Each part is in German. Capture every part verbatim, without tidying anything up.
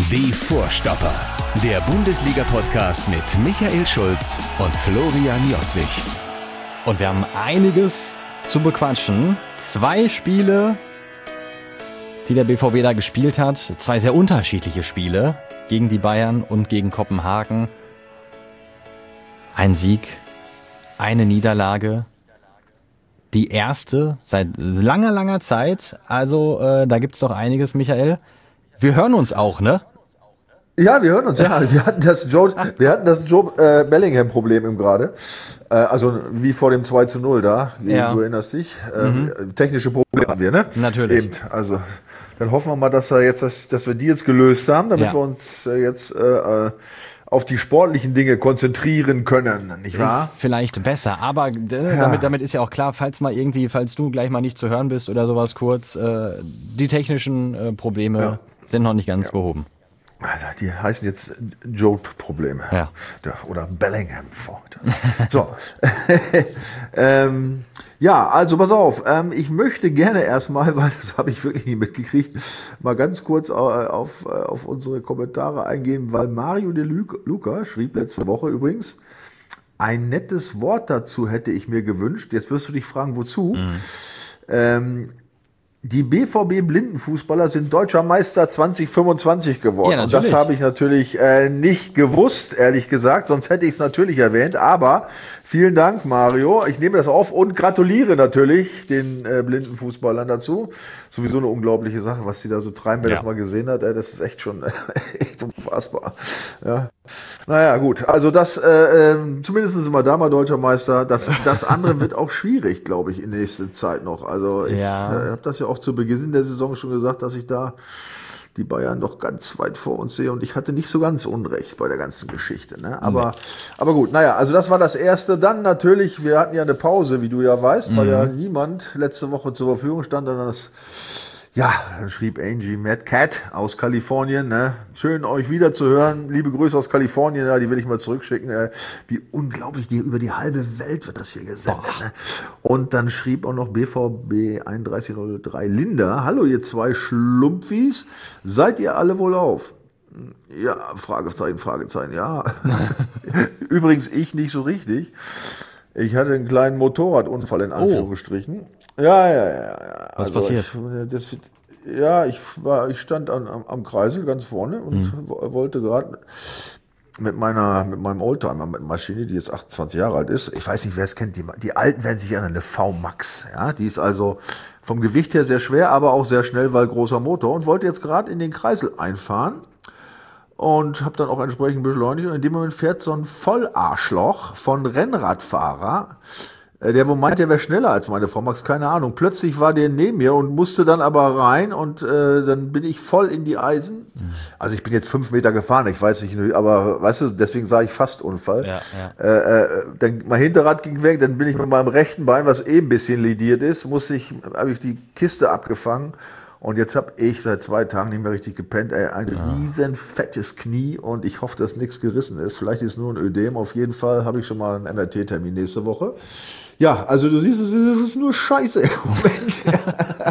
Die Vorstopper, der Bundesliga-Podcast mit Michael Schulz und Florian Joswig. Und wir haben einiges zu bequatschen. Zwei Spiele, die der B V B da gespielt hat. Zwei sehr unterschiedliche Spiele gegen die Bayern und gegen Kopenhagen. Ein Sieg, eine Niederlage. Die erste seit langer, langer Zeit. Also äh, da gibt's doch einiges, Michael. Wir hören uns auch, ne? Ja, wir hören uns, ja. Wir hatten das Joe, wir hatten das Joe äh, Bellingham-Problem eben gerade. Äh, also wie vor dem zwei zu null da. Ja. Du erinnerst dich. Ähm, mhm. Technische Probleme haben wir, ne? Natürlich. Eben. Also dann hoffen wir mal, dass wir jetzt, dass, dass wir die jetzt gelöst haben, damit ja. wir uns äh, jetzt äh, auf die sportlichen Dinge konzentrieren können, nicht wahr? Ist vielleicht besser, aber äh, Ja. damit, damit ist ja auch klar, falls mal irgendwie, falls du gleich mal nicht zu hören bist oder sowas kurz, äh, die technischen äh, Probleme Ja. sind noch nicht ganz behoben. Also, die heißen jetzt Joe-Probleme. Ja. Oder Bellingham. So. ähm, ja, also pass auf. Ähm, ich möchte gerne erstmal, weil das habe ich wirklich nicht mitgekriegt, mal ganz kurz auf, auf unsere Kommentare eingehen, weil Mario De Luca schrieb letzte Woche übrigens, ein nettes Wort dazu hätte ich mir gewünscht. Jetzt wirst du dich fragen, wozu? Mhm. Ähm, Die B V B-Blindenfußballer sind deutscher Meister zwanzig fünfundzwanzig geworden. Ja, und das habe ich natürlich äh, nicht gewusst, ehrlich gesagt. Sonst hätte ich es natürlich erwähnt. Aber vielen Dank, Mario. Ich nehme das auf und gratuliere natürlich den äh, Blindenfußballern dazu. Sowieso eine unglaubliche Sache, was die da so treiben, wer ja. das mal gesehen hat. Ey, das ist echt schon echt unfassbar. Ja. Naja, gut. Also das, äh, äh, zumindest sind wir da mal deutscher Meister. Das, das andere wird auch schwierig, glaube ich, in nächster Zeit noch. Also ich Ja. äh, habe das ja auch zu Beginn der Saison schon gesagt, dass ich da die Bayern noch ganz weit vor uns sehe. Und ich hatte nicht so ganz Unrecht bei der ganzen Geschichte. Ne? Aber, nee. aber gut, naja, also das war das Erste. Dann natürlich, wir hatten ja eine Pause, wie du ja weißt, mhm. weil ja niemand letzte Woche zur Verfügung stand, sondern das... Ja, dann schrieb Angie Mad Cat aus Kalifornien, ne? Schön euch wieder zu hören. Liebe Grüße aus Kalifornien, ja, die will ich mal zurückschicken. Äh, wie unglaublich, die, über die halbe Welt wird das hier gesendet. Ne? Und dann schrieb auch noch B V B einunddreißig null drei Linda. Hallo ihr zwei Schlumpfis, seid ihr alle wohl auf? Ja, Fragezeichen, Fragezeichen, ja. Übrigens ich nicht so richtig. Ich hatte einen kleinen Motorradunfall in Anführungsstrichen. Oh. Ja, ja, ja, ja. Was also passiert? Ich, das, ja, ich war, ich stand an, am, am Kreisel ganz vorne und mhm. wollte gerade mit meiner, mit meinem Oldtimer, mit Maschine, die jetzt achtundzwanzig Jahre alt ist. Ich weiß nicht, wer es kennt. Die, die Alten werden sich erinnern, eine V-Max. Ja, die ist also vom Gewicht her sehr schwer, aber auch sehr schnell, weil großer Motor, und wollte jetzt gerade in den Kreisel einfahren. Und habe dann auch entsprechend beschleunigt. Und in dem Moment fährt so ein Vollarschloch von Rennradfahrer, der wo meint, der wäre schneller als meine V-Max, keine Ahnung. Plötzlich war der neben mir und musste dann aber rein und äh, dann bin ich voll in die Eisen. Also ich bin jetzt fünf Meter gefahren, ich weiß nicht, aber weißt du, deswegen sage ich fast Unfall. Ja, ja. Äh, äh, dann mein Hinterrad ging weg, dann bin ich mit meinem rechten Bein, was eh ein bisschen lidiert ist, musste ich, habe ich die Kiste abgefangen. Und jetzt habe ich seit zwei Tagen nicht mehr richtig gepennt. Ey, ein ja. riesen fettes Knie und ich hoffe, dass nichts gerissen ist. Vielleicht ist es nur ein Ödem. Auf jeden Fall habe ich schon mal einen M R T-Termin nächste Woche. Ja, also du siehst, es ist nur Scheiße im Moment.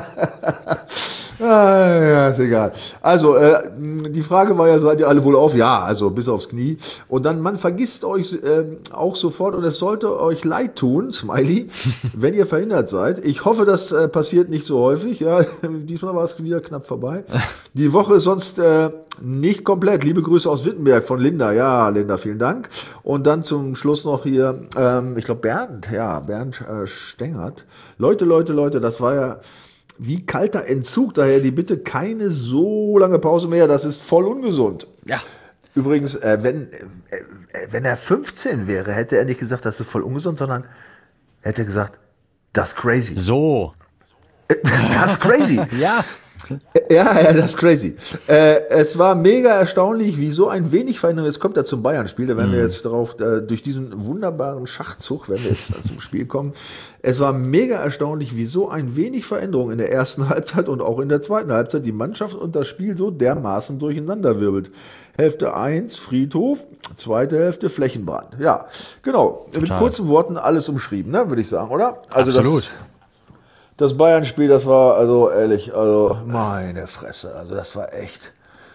Ah, ja, ist egal. Also, äh, die Frage war ja, seid ihr alle wohl auf? Ja, also bis aufs Knie. Und dann, man vergisst euch äh, auch sofort und es sollte euch leid tun, Smiley, wenn ihr verhindert seid. Ich hoffe, das äh, passiert nicht so häufig. Ja, diesmal war es wieder knapp vorbei. Die Woche ist sonst äh, nicht komplett. Liebe Grüße aus Wittenberg von Linda. Ja, Linda, vielen Dank. Und dann zum Schluss noch hier, ähm, ich glaube Bernd, ja, Bernd äh, Stengert. Leute, Leute, Leute, das war ja wie kalter Entzug, daher die Bitte keine so lange Pause mehr, das ist voll ungesund. Ja. Übrigens, äh, wenn, äh, wenn er fünfzehn wäre, hätte er nicht gesagt, das ist voll ungesund, sondern hätte gesagt, das ist crazy. So. Das ist crazy. Ja. Ja, ja, das ist crazy. Äh, es war mega erstaunlich, wie so ein wenig Veränderung, jetzt kommt er zum Bayern-Spiel, da werden wir jetzt drauf, äh, durch diesen wunderbaren Schachzug, wenn wir jetzt zum Spiel kommen, es war mega erstaunlich, wie so ein wenig Veränderung in der ersten Halbzeit und auch in der zweiten Halbzeit die Mannschaft und das Spiel so dermaßen durcheinander wirbelt. Hälfte eins, Friedhof, zweite Hälfte, Flächenbrand. Ja, genau. Total. Mit kurzen Worten alles umschrieben, ne, würde ich sagen, oder? Also absolut. Das, Das Bayern-Spiel, das war, also ehrlich, also meine Fresse, also das war echt,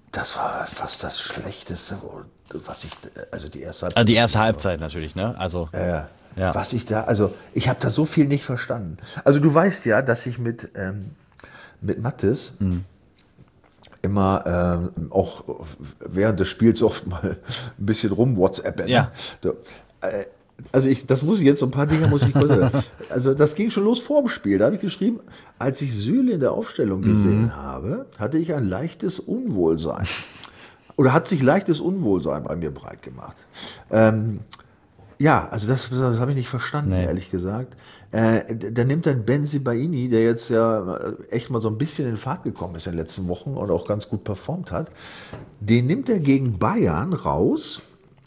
Das war fast das Schlechteste, was ich, also die erste Halbzeit. Also die erste Halbzeit natürlich, ne? Also, äh, ja. Was ich da, also ich habe da so viel nicht verstanden. Also du weißt ja, dass ich mit, ähm, mit Mathis mhm. immer ähm, auch während des Spiels oft mal ein bisschen rum WhatsApp. Ja. Ne? Äh, Also ich, das muss ich jetzt, so ein paar Dinge muss ich kurz, also das ging schon los vor dem Spiel, da habe ich geschrieben, als ich Süle in der Aufstellung gesehen mhm. habe, hatte ich ein leichtes Unwohlsein. Oder hat sich leichtes Unwohlsein bei mir breit gemacht. Ähm, ja, also das, das habe ich nicht verstanden, nee. ehrlich gesagt. Äh, da nimmt dann Bensebaini, der jetzt ja echt mal so ein bisschen in Fahrt gekommen ist in den letzten Wochen und auch ganz gut performt hat, den nimmt er gegen Bayern raus,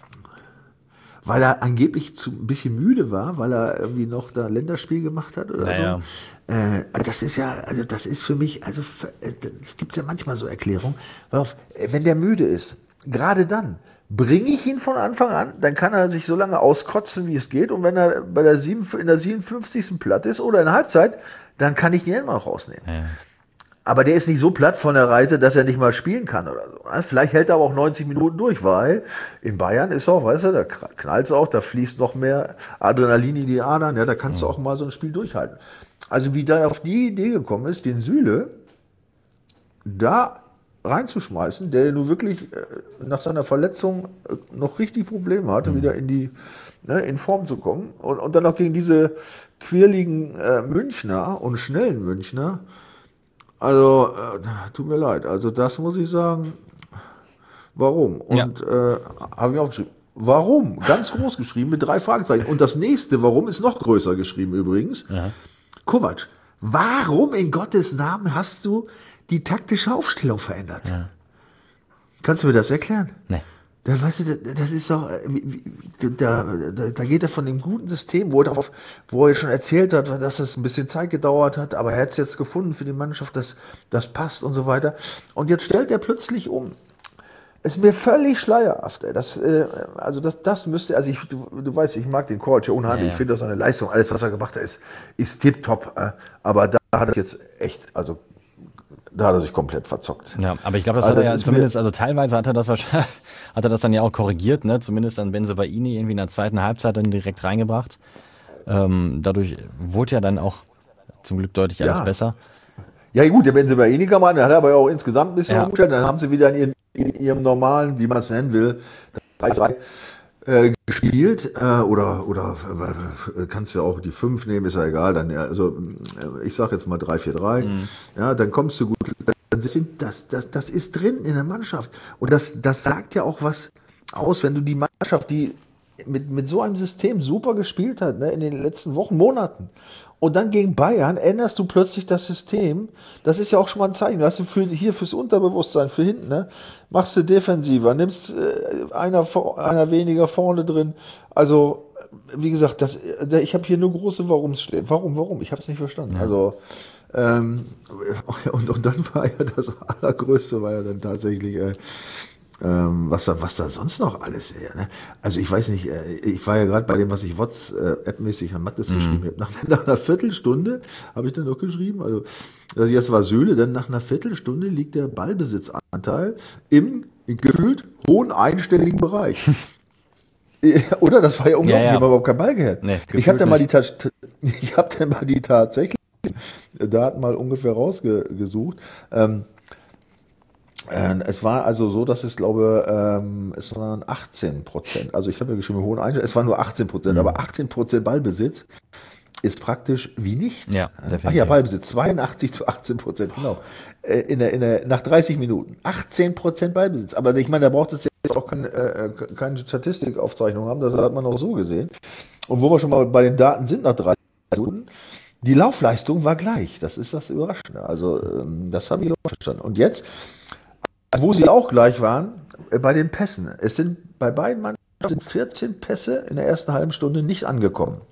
weil er angeblich zu, ein bisschen müde war, weil er irgendwie noch da Länderspiel gemacht hat oder naja. so. Äh, das ist ja, also das ist für mich, also es gibt ja manchmal so Erklärungen, wenn der müde ist, gerade dann bringe ich ihn von Anfang an, dann kann er sich so lange auskotzen, wie es geht, und wenn er bei der sieben, in der siebenundfünfzigsten platt ist oder in der Halbzeit, dann kann ich ihn immer noch rausnehmen. Ja. Aber der ist nicht so platt von der Reise, dass er nicht mal spielen kann oder so. Vielleicht hält er aber auch neunzig Minuten durch, weil in Bayern ist auch, weißt du, da knallt es auch, da fließt noch mehr Adrenalin in die Adern, ja, da kannst du auch mal so ein Spiel durchhalten. Also wie da auf die Idee gekommen ist, den Süle da reinzuschmeißen, der nun wirklich nach seiner Verletzung noch richtig Probleme hatte, mhm. wieder in die ne, in Form zu kommen, und, und dann noch gegen diese quirligen äh, Münchner und schnellen Münchner. Also, äh, tut mir leid. Also, das muss ich sagen. Warum? Und ja. äh, habe ich aufgeschrieben. Warum? Ganz groß geschrieben mit drei Fragezeichen. Und das nächste, warum, ist noch größer geschrieben übrigens. Ja. Kovac, warum in Gottes Namen hast du die taktische Aufstellung verändert? Ja. Kannst du mir das erklären? Nee. Da, weißt du, das ist doch, da, da, da geht er von dem guten System, wo er, darauf, wo er schon erzählt hat, dass das ein bisschen Zeit gedauert hat, aber er hat es jetzt gefunden für die Mannschaft, das, das passt und so weiter. Und jetzt stellt er plötzlich um. Ist mir völlig schleierhaft. Ey. Das, äh, also das, das müsste, also ich, du, du weißt, ich mag den Coach ja unheimlich. Ja, ja. Ich finde, das eine Leistung, alles, was er gemacht hat, ist, ist tipptopp. Äh, aber da hat er jetzt echt, also da hat er sich komplett verzockt. Ja, aber ich glaube, das also hat er das ja zumindest, also teilweise hat er das wahrscheinlich, hat er das dann ja auch korrigiert, ne? Zumindest dann Bensebaini irgendwie in der zweiten Halbzeit dann direkt reingebracht. Ähm, dadurch wurde ja dann auch zum Glück deutlich alles ja. besser. Ja gut, der Bensebaini kann man, der hat aber ja auch insgesamt ein bisschen ja. umgestellt. Dann haben sie wieder in, ihren, in ihrem normalen, wie man es nennen will, drei drei äh, gespielt. Äh, oder oder äh, kannst du ja auch die fünf nehmen, ist ja egal. Dann, also ich sag jetzt mal drei vier drei. Mhm. Ja, dann kommst du gut. Das, das, das ist drin in der Mannschaft. Und das, das sagt ja auch was aus, wenn du die Mannschaft, die mit, mit so einem System super gespielt hat, ne, in den letzten Wochen, Monaten, und dann gegen Bayern änderst du plötzlich das System. Das ist ja auch schon mal ein Zeichen. Du hast du für, hier fürs Unterbewusstsein, für hinten, ne, machst du defensiver, nimmst äh, einer, einer weniger vorne drin. Also, wie gesagt, das, ich habe hier nur große Warums stehen. Warum, warum? Ich habe es nicht verstanden. Ja. Also, Ähm, und, und dann war ja das Allergrößte, war ja dann tatsächlich, äh, ähm, was da, was da sonst noch alles wäre. Ne? Also ich weiß nicht, äh, ich war ja gerade bei dem, was ich WhatsApp-mäßig an Mattes mhm. geschrieben habe. Nach, nach einer Viertelstunde habe ich dann noch geschrieben, also, also jetzt war Süle, dann nach einer Viertelstunde liegt der Ballbesitzanteil im gefühlt hohen einstelligen Bereich. Oder? Das war ja unglaublich, ja, ja. Ich habe überhaupt keinen Ball gehört. Nee, ich habe dann mal die, ich habe dann mal die tatsächlich Daten mal ungefähr rausgesucht. Ähm, äh, es war also so, dass es, glaube ähm, es waren achtzehn Prozent. Also ich habe ja geschrieben, hohen Einstellung, es waren nur achtzehn Prozent, mhm. aber achtzehn Prozent Ballbesitz ist praktisch wie nichts. Ja, Ach ja, Ballbesitz, zweiundachtzig zu achtzehn Prozent, genau. Äh, in der, in der, nach dreißig Minuten, achtzehn Prozent Ballbesitz. Aber ich meine, da braucht es jetzt auch keine, äh, keine Statistikaufzeichnung haben, das hat man auch so gesehen. Und wo wir schon mal bei den Daten sind, nach dreißig Minuten, die Laufleistung war gleich. Das ist das Überraschende. Also ähm, das habe ich auch verstanden. Und jetzt, wo sie auch gleich waren, äh, bei den Pässen. Es sind bei beiden Mannschaften vierzehn Pässe in der ersten halben Stunde nicht angekommen.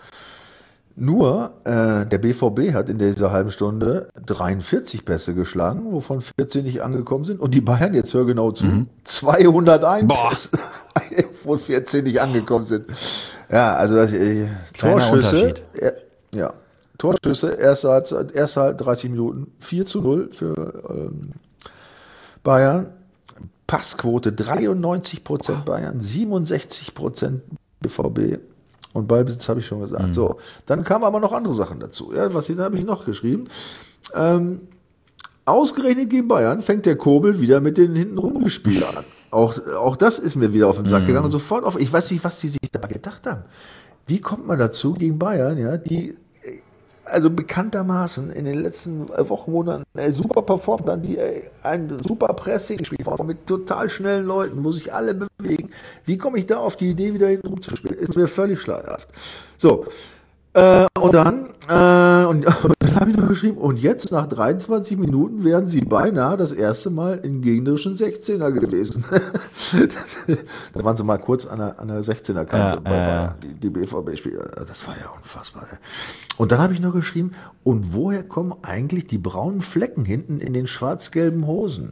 Nur äh, der B V B hat in dieser halben Stunde dreiundvierzig Pässe geschlagen, wovon vierzehn nicht angekommen sind. Und die Bayern, jetzt hör genau zu, mhm. zweihunderteins Pässe, wo vierzehn nicht angekommen sind. Ja, also das, äh, Torschüsse. Äh, ja. Torschüsse, erste Halbzeit, erste Halbzeit, dreißig Minuten, vier zu null für ähm, Bayern. Passquote dreiundneunzig Prozent Bayern, siebenundsechzig Prozent B V B und Ballbesitz habe ich schon gesagt. Mhm. So, dann kamen aber noch andere Sachen dazu. Ja, was habe ich noch geschrieben? Ähm, ausgerechnet gegen Bayern fängt der Kobel wieder mit den hintenrum Gespielern an. Auch, auch das ist mir wieder auf den Sack mhm. gegangen und sofort auf. Ich weiß nicht, was die sich da gedacht haben. Wie kommt man dazu gegen Bayern, ja, die also bekanntermaßen in den letzten Wochen, Monaten äh, super performt haben, die äh, ein super Pressing gespielt haben, mit total schnellen Leuten, wo sich alle bewegen. Wie komme ich da auf die Idee, wieder hinten rumzuspielen? Ist mir völlig schleierhaft. So, äh, und dann, äh, und, und dann habe ich noch geschrieben, und jetzt nach dreiundzwanzig Minuten wären sie beinahe das erste Mal in gegnerischen sechzehner gewesen. das, da waren sie mal kurz an der, an der sechzehner Kante, ja, bei, äh, die, die B V B-Spieler. Das war ja unfassbar. Und dann habe ich noch geschrieben, und woher kommen eigentlich die braunen Flecken hinten in den schwarz-gelben Hosen?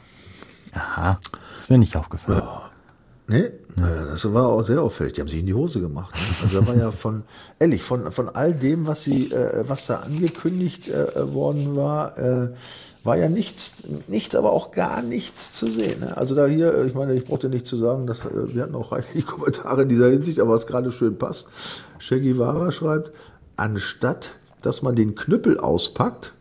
Aha, ist mir nicht aufgefallen. Ja. Nee, das war auch sehr auffällig. Die haben sich in die Hose gemacht. Also da war ja von, ehrlich, von, von all dem, was sie, äh, was da angekündigt äh, worden war, äh, war ja nichts, nichts, aber auch gar nichts zu sehen. Ne? Also da hier, ich meine, ich brauchte nicht zu sagen, dass wir hatten auch reichlich Kommentare in dieser Hinsicht, aber was gerade schön passt. Che Guevara schreibt, anstatt, dass man den Knüppel auspackt,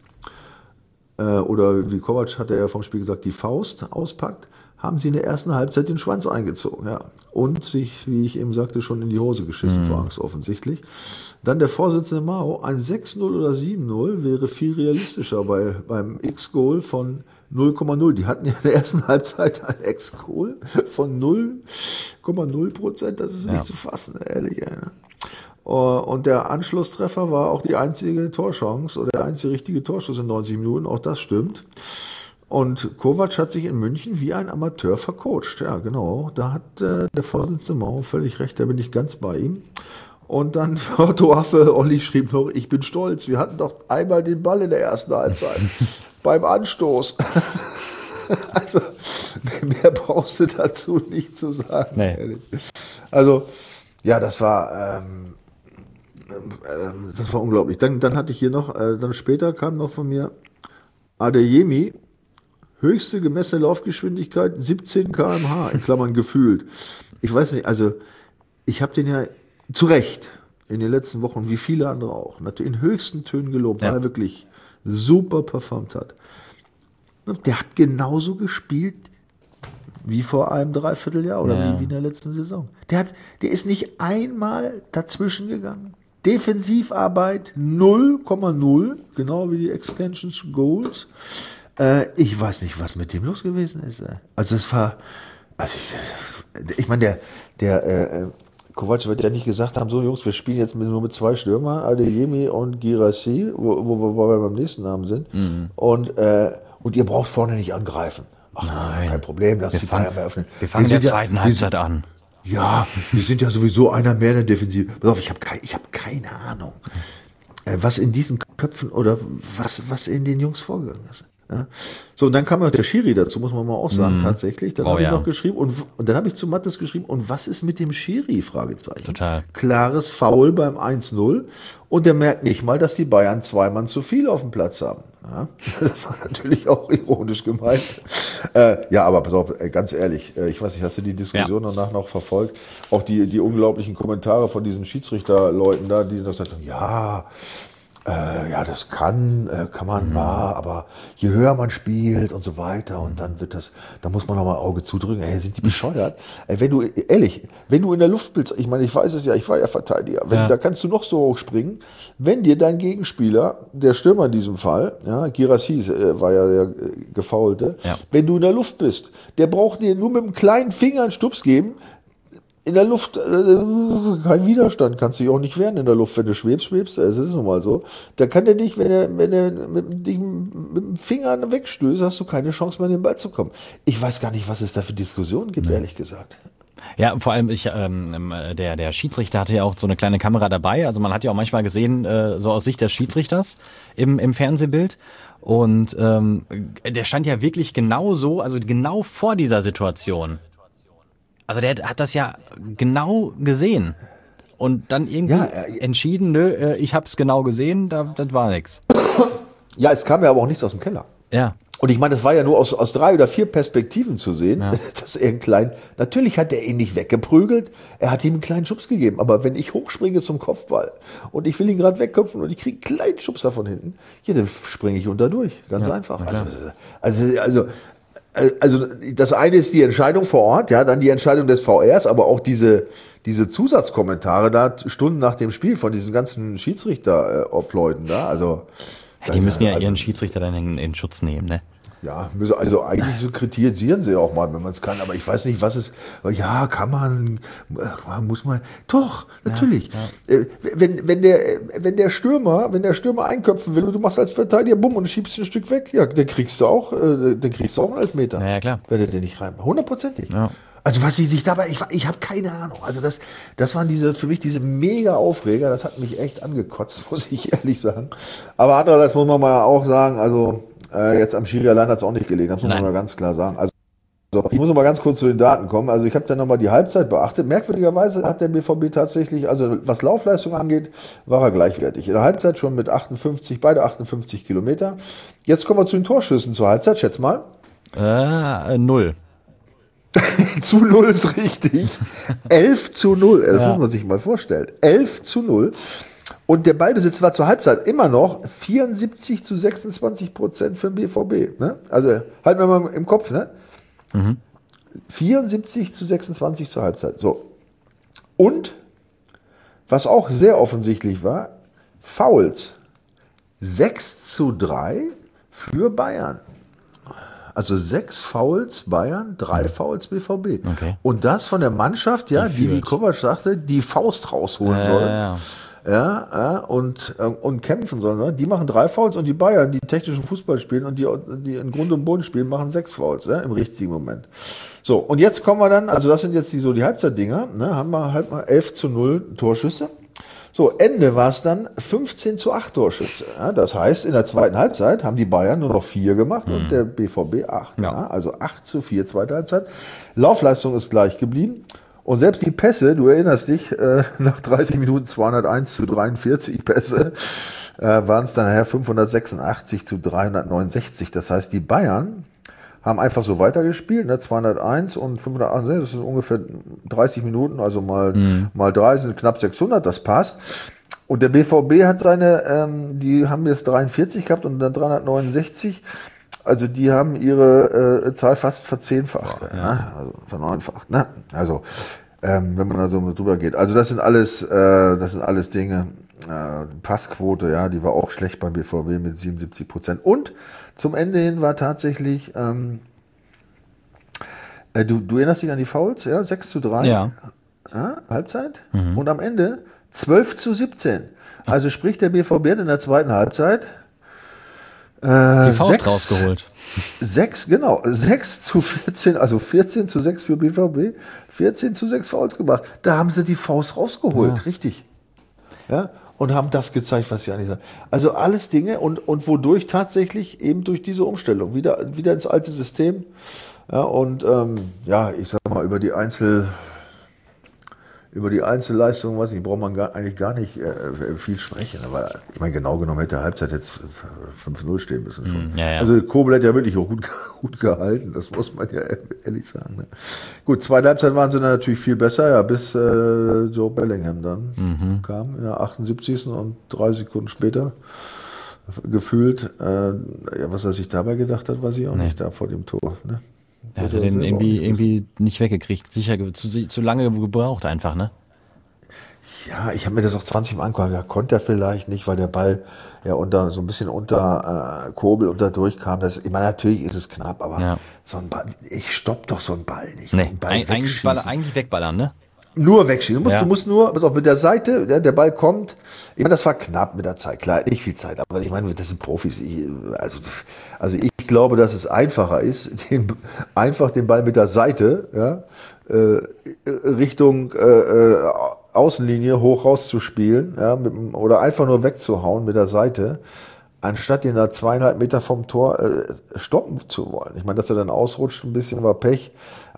äh, oder wie Kovac hat er ja vom Spiel gesagt, die Faust auspackt, haben sie in der ersten Halbzeit den Schwanz eingezogen, ja. Und sich, wie ich eben sagte, schon in die Hose geschissen, mhm. vor Angst offensichtlich. Dann der Vorsitzende Mao, ein sechs null oder sieben null wäre viel realistischer bei, beim X-Goal von null Komma null. Die hatten ja in der ersten Halbzeit ein X-Goal von null Komma null Prozent, das ist ja nicht zu fassen, ehrlich. Ja, ne? Und der Anschlusstreffer war auch die einzige Torchance oder der einzige richtige Torschuss in neunzig Minuten, auch das stimmt. Und Kovac hat sich in München wie ein Amateur vercoacht. Ja, genau. Da hat äh, der Vorsitzende Mao völlig recht, da bin ich ganz bei ihm. Und dann Otto Affe, Olli schrieb noch, ich bin stolz, wir hatten doch einmal den Ball in der ersten Halbzeit beim Anstoß. Also, mehr brauchst du dazu nicht zu sagen. Nee. Ehrlich. Also, ja, das war, ähm, äh, das war unglaublich. Dann, dann hatte ich hier noch, äh, dann später kam noch von mir Adeyemi, höchste gemessene Laufgeschwindigkeit siebzehn Kilometer pro Stunde, in Klammern gefühlt. Ich weiß nicht, also ich habe den ja zu Recht in den letzten Wochen, wie viele andere auch, natürlich in höchsten Tönen gelobt, ja. weil er wirklich super performt hat. Der hat genauso gespielt wie vor einem Dreivierteljahr oder ja. wie, wie in der letzten Saison. Der, hat, der ist nicht einmal dazwischen gegangen. Defensivarbeit null Komma null, genau wie die Extensions Goals. Äh, ich weiß nicht, was mit dem los gewesen ist. Äh. Also es war, also ich, ich meine, der, der äh, Kovac wird ja nicht gesagt haben, so Jungs, wir spielen jetzt mit, nur mit zwei Stürmern, Adeyemi und Guirassy, wo, wo, wo wir beim nächsten Namen sind. Mhm. Und, äh, und ihr braucht vorne nicht angreifen. Ach, nein, kein Problem, lass die Bayern mehr öffnen. Wir fangen in der zweiten ja, Halbzeit an. Ja, wir sind ja sowieso einer mehr in der Defensive. Pass auf, ich habe kein, ich hab keine Ahnung, äh, was in diesen Köpfen oder was, was in den Jungs vorgegangen ist. Ja. So, und dann kam noch der Schiri dazu, muss man mal auch sagen, mm. tatsächlich. Dann oh, habe ich ja. noch geschrieben, und, und dann habe ich zu Mattes geschrieben, und was ist mit dem Schiri? Fragezeichen. Total. Klares Foul beim eins null, und der merkt nicht mal, dass die Bayern zwei Mann zu viel auf dem Platz haben. Ja. Das war natürlich auch ironisch gemeint. Äh, ja, aber pass auf, ganz ehrlich, ich weiß nicht, hast du die Diskussion ja. danach noch verfolgt? Auch die, die unglaublichen Kommentare von diesen Schiedsrichterleuten da, die noch sagten, ja, Äh, ja, das kann, äh, kann man mhm. mal, aber je höher man spielt und so weiter, und dann wird das, da muss man noch mal Auge zudrücken. Ey, sind die bescheuert? Ey, wenn du, ehrlich, wenn du in der Luft bist, ich meine, ich weiß es ja, ich war ja Verteidiger, wenn, ja. da kannst du noch so hoch springen, wenn dir dein Gegenspieler, der Stürmer in diesem Fall, ja, Guirassy äh, war ja der äh, Gefaulte, ja. wenn du in der Luft bist, der braucht dir nur mit dem kleinen Finger einen Stups geben. In der Luft, äh, kein Widerstand, kannst du dich auch nicht wehren in der Luft, wenn du schwebst, schwebst, es ist nun mal so. Da kann der dich, wenn er, wenn er mit, dich mit dem Finger wegstößt, hast du keine Chance mehr, an den Ball zu kommen. Ich weiß gar nicht, was es da für Diskussionen gibt, nee. ehrlich gesagt. Ja, vor allem ich, ähm, der, der Schiedsrichter hatte ja auch so eine kleine Kamera dabei, also man hat ja auch manchmal gesehen, äh, so aus Sicht des Schiedsrichters im, im Fernsehbild. Und ähm, der stand ja wirklich genau so, also genau vor dieser Situation. Also der hat das ja genau gesehen und dann irgendwie ja, äh, entschieden, nö, ich hab's genau gesehen, da, das war nix. Ja, es kam ja aber auch nichts aus dem Keller. Ja. Und ich meine, das war ja nur aus, aus drei oder vier Perspektiven zu sehen, Ja. dass er einen kleinen, natürlich hat er ihn nicht weggeprügelt, er hat ihm einen kleinen Schubs gegeben. Aber wenn ich hochspringe zum Kopfball und ich will ihn gerade wegköpfen und ich kriege einen kleinen Schubs da von hinten, ja, dann springe ich unter durch. Ganz Ja, einfach. na klar. Also, also, also, also, das eine ist die Entscheidung vor Ort, ja, dann die Entscheidung des V Rs, aber auch diese, diese Zusatzkommentare da Stunden nach dem Spiel von diesen ganzen Schiedsrichter-Obleuten da, also. Ja, die müssen ja also, ihren Schiedsrichter dann in, in Schutz nehmen, ne? Ja, müssen- also eigentlich so kritisieren sie auch mal, wenn man es kann, aber ich weiß nicht, was es, ja, kann man, äh, muss man, doch, natürlich. Äh, Wenn, wenn der, wenn der Stürmer, wenn der Stürmer einköpfen will und du machst als Verteidiger bumm und schiebst ein Stück weg, ja, dann kriegst du auch, äh, dann kriegst du auch einen Elfmeter. Na ja, klar. Wenn er den nicht rein, hundertprozentig. Ja. Also was sie sich dabei, ich, ich habe keine Ahnung. Also das, das waren diese für mich diese mega Aufreger. Das hat mich echt angekotzt, muss ich ehrlich sagen. Aber andererseits muss man mal auch sagen, also äh, jetzt am Schiri allein hat es auch nicht gelegen. Das muss Nein. man mal ganz klar sagen. Also so, ich muss noch mal ganz kurz zu den Daten kommen. Also ich habe dann nochmal die Halbzeit beachtet. Merkwürdigerweise hat der B V B tatsächlich, also was Laufleistung angeht, war er gleichwertig. In der Halbzeit schon mit achtundfünfzig, beide achtundfünfzig Kilometer. Jetzt kommen wir zu den Torschüssen zur Halbzeit. Schätz mal. Äh, null. Zu null ist richtig. elf zu null. Das Ja. muss man sich mal vorstellen. elf zu null. Und der Ballbesitz war zur Halbzeit immer noch vierundsiebzig zu sechsundzwanzig Prozent für den B V B. Ne? Also halten wir mal im Kopf. Ne? Mhm. vierundsiebzig zu sechsundzwanzig zur Halbzeit. So. Und, was auch sehr offensichtlich war, Fouls. sechs zu drei für Bayern. Also sechs Fouls Bayern, drei Fouls B V B. Okay. Und das von der Mannschaft, ja, Die die, wie führt. Kovac sagte, die Faust rausholen Ja, sollen. ja, ja. Ja, ja, und, äh, und kämpfen sollen. Ne? Die machen drei Fouls und die Bayern, die technischen Fußball spielen und die, die in Grund und Boden spielen, machen sechs Fouls, ja, im richtigen Moment. So, und jetzt kommen wir dann, also das sind jetzt die, so die Halbzeitdinger, ne, haben wir halt mal elf zu null Torschüsse. So, Ende war es dann fünfzehn zu acht Torschüsse. Ja, das heißt, in der zweiten Halbzeit haben die Bayern nur noch vier gemacht und der B V B acht. Ja. Ja, also acht zu vier zweite Halbzeit. Laufleistung ist gleich geblieben. Und selbst die Pässe, du erinnerst dich, äh, nach dreißig Minuten zweihunderteins zu dreiundvierzig Pässe, äh, waren es dann nachher fünfhundertsechsundachtzig zu dreihundertneunundsechzig. Das heißt, die Bayern haben einfach so weitergespielt, ne? zweihunderteins und fünfhundertachtzig, das sind ungefähr dreißig Minuten, also mal, Mhm. mal drei sind knapp sechshundert, das passt. Und der B V B hat seine, ähm, die haben jetzt dreiundvierzig gehabt und dann dreihundertneunundsechzig. Also die haben ihre äh, Zahl fast verzehnfacht, ne? Also verneunfacht. Ne? Also ähm, wenn man da so mit drüber geht. Also das sind alles, äh, das sind alles Dinge. Äh, Passquote, ja, die war auch schlecht beim B V B mit siebenundsiebzig Prozent. Und zum Ende hin war tatsächlich, ähm, äh, du, du erinnerst dich an die Fouls, ja, sechs zu drei. Ja. Ja, Halbzeit. Und am Ende zwölf zu siebzehn. Also sprich, der B V B hat in der zweiten Halbzeit äh, Die Faust sechs, rausgeholt. Sechs, genau, sechs zu vierzehn, also vierzehn zu sechs für B V B, vierzehn zu sechs Fouls gemacht. Da haben sie die Faust rausgeholt, Ja. richtig. Ja, und haben das gezeigt, was sie eigentlich sagen. Also alles Dinge und, und wodurch tatsächlich eben durch diese Umstellung wieder, wieder ins alte System. Ja, und ähm, ja, ich sag mal, über die Einzel, über die Einzelleistung, weiß ich, braucht man gar, eigentlich gar nicht äh, viel sprechen. Aber ich meine, genau genommen hätte der Halbzeit jetzt fünf null stehen müssen schon. Mm, ja, ja. Also Kobel hat ja wirklich auch gut, gut gehalten, das muss man ja ehrlich sagen. Ne? Gut, zweite Halbzeit waren sie dann natürlich viel besser, ja, bis äh, Joe Bellingham dann Mhm. kam in der achtundsiebzigsten und drei Sekunden später gefühlt, äh, ja, was er sich dabei gedacht hat, weiß ich auch Nee. nicht, da vor dem Tor. Ne? Er Das hat hat er den selber auch irgendwie, nicht irgendwie nicht weggekriegt. Sicher ge- zu, zu lange gebraucht einfach, ne? Ja, ich habe mir das auch zwanzig Mal angeguckt. Ja, konnte er vielleicht nicht, weil der Ball ja unter so ein bisschen unter äh, Kobel unter durchkam. Das, ich meine, natürlich ist es knapp, aber Ja. so ein Ball, ich stopp doch so einen Ball nicht. Nee, Den Ball Eig eigentlich, wegschießen. Baller, eigentlich wegballern, ne? Nur wegschießen. Du musst, Ja. du musst nur, pass auf, mit der Seite, der, der Ball kommt. Ich meine, das war knapp mit der Zeit, klar, nicht viel Zeit, aber ich meine, das sind Profis. Ich, also, also ich glaube, dass es einfacher ist, den, einfach den Ball mit der Seite, ja, äh, Richtung äh, äh, Außenlinie hoch rauszuspielen, ja, mit, dem- oder einfach nur wegzuhauen mit der Seite, anstatt den da zweieinhalb Meter vom Tor äh, stoppen zu wollen. Ich meine, dass er dann ausrutscht, ein bisschen war Pech,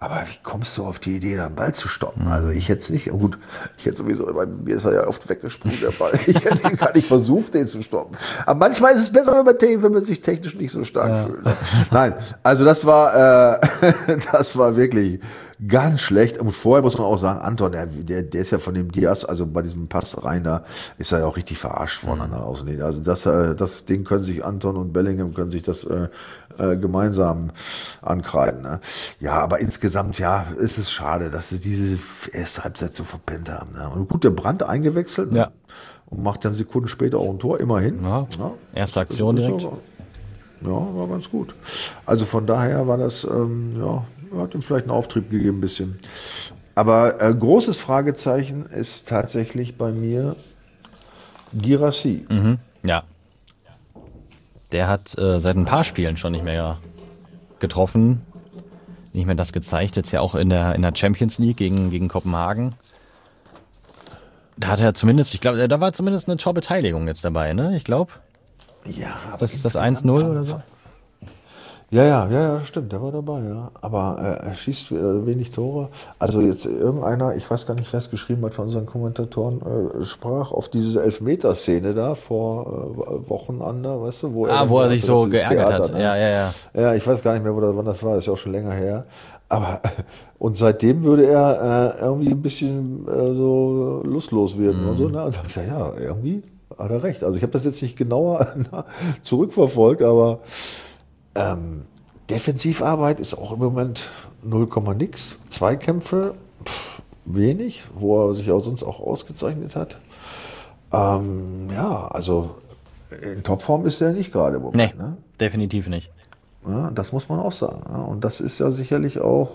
Aber wie kommst du auf die Idee, da einen Ball zu stoppen? Also ich hätte es nicht, gut, ich hätte sowieso, bei mir ist er ja oft weggesprungen, der Ball. Ich hätte gar nicht versucht, den zu stoppen. Aber manchmal ist es besser, wenn man, wenn man sich technisch nicht so stark ja. fühlt. Ne? Nein, also das war, äh, das war wirklich ganz schlecht. Und vorher muss man auch sagen, Anton, der, der, der ist ja von dem Diaz, also bei diesem Pass rein, da ist er ja auch richtig verarscht voneinander mhm. aus. Also das, äh, das Ding können sich Anton und Bellingham können sich das äh, äh, gemeinsam ankreiden. Ne? Ja, aber insgesamt, ja, ist es schade, dass sie diese erste Halbzeit so verpennt haben. Ne? Und gut, der Brandt eingewechselt ne? ja. und macht dann Sekunden später auch ein Tor, immerhin. Ja. Ja. Erste Aktion direkt. Ja, war ganz gut. Also von daher war das, ähm, ja, hat ihm vielleicht einen Auftrieb gegeben, ein bisschen. Aber äh, großes Fragezeichen ist tatsächlich bei mir Guirassy. Mhm, ja. Der hat äh, seit ein paar Spielen schon nicht mehr getroffen, nicht mehr das gezeigt. Jetzt ja auch in der, in der Champions League gegen, gegen Kopenhagen. Da hat er zumindest, ich glaube, da war zumindest eine Torbeteiligung jetzt dabei, ne? Ich glaube. Ja, das ist das eins null oder so? Ja, ja, ja, ja, stimmt, der war dabei, ja. Aber äh, er schießt äh, wenig Tore. Also jetzt irgendeiner, ich weiß gar nicht, wer es geschrieben hat von unseren Kommentatoren, äh, sprach auf diese Elfmeterszene da vor äh, Wochen an, da, weißt du, wo ah, er, wo er sich so geärgert Theater, hat. Ne? Ja, ja, ja. Ja, ich weiß gar nicht mehr, wo das, wann das war, ist ja auch schon länger her. Aber und seitdem würde er äh, irgendwie ein bisschen äh, so lustlos werden mhm. und so. Ne? Und da hab ich gesagt, ja, irgendwie hat er recht. Also ich habe das jetzt nicht genauer zurückverfolgt, aber ähm, Defensivarbeit ist auch im Moment null, nix. Zweikämpfe, pff, wenig, wo er sich auch sonst auch ausgezeichnet hat. Ähm, ja, also in Topform ist er nicht gerade im Moment. Nee, ne? Definitiv nicht. Ja, das muss man auch sagen. Ja, und das ist ja sicherlich auch,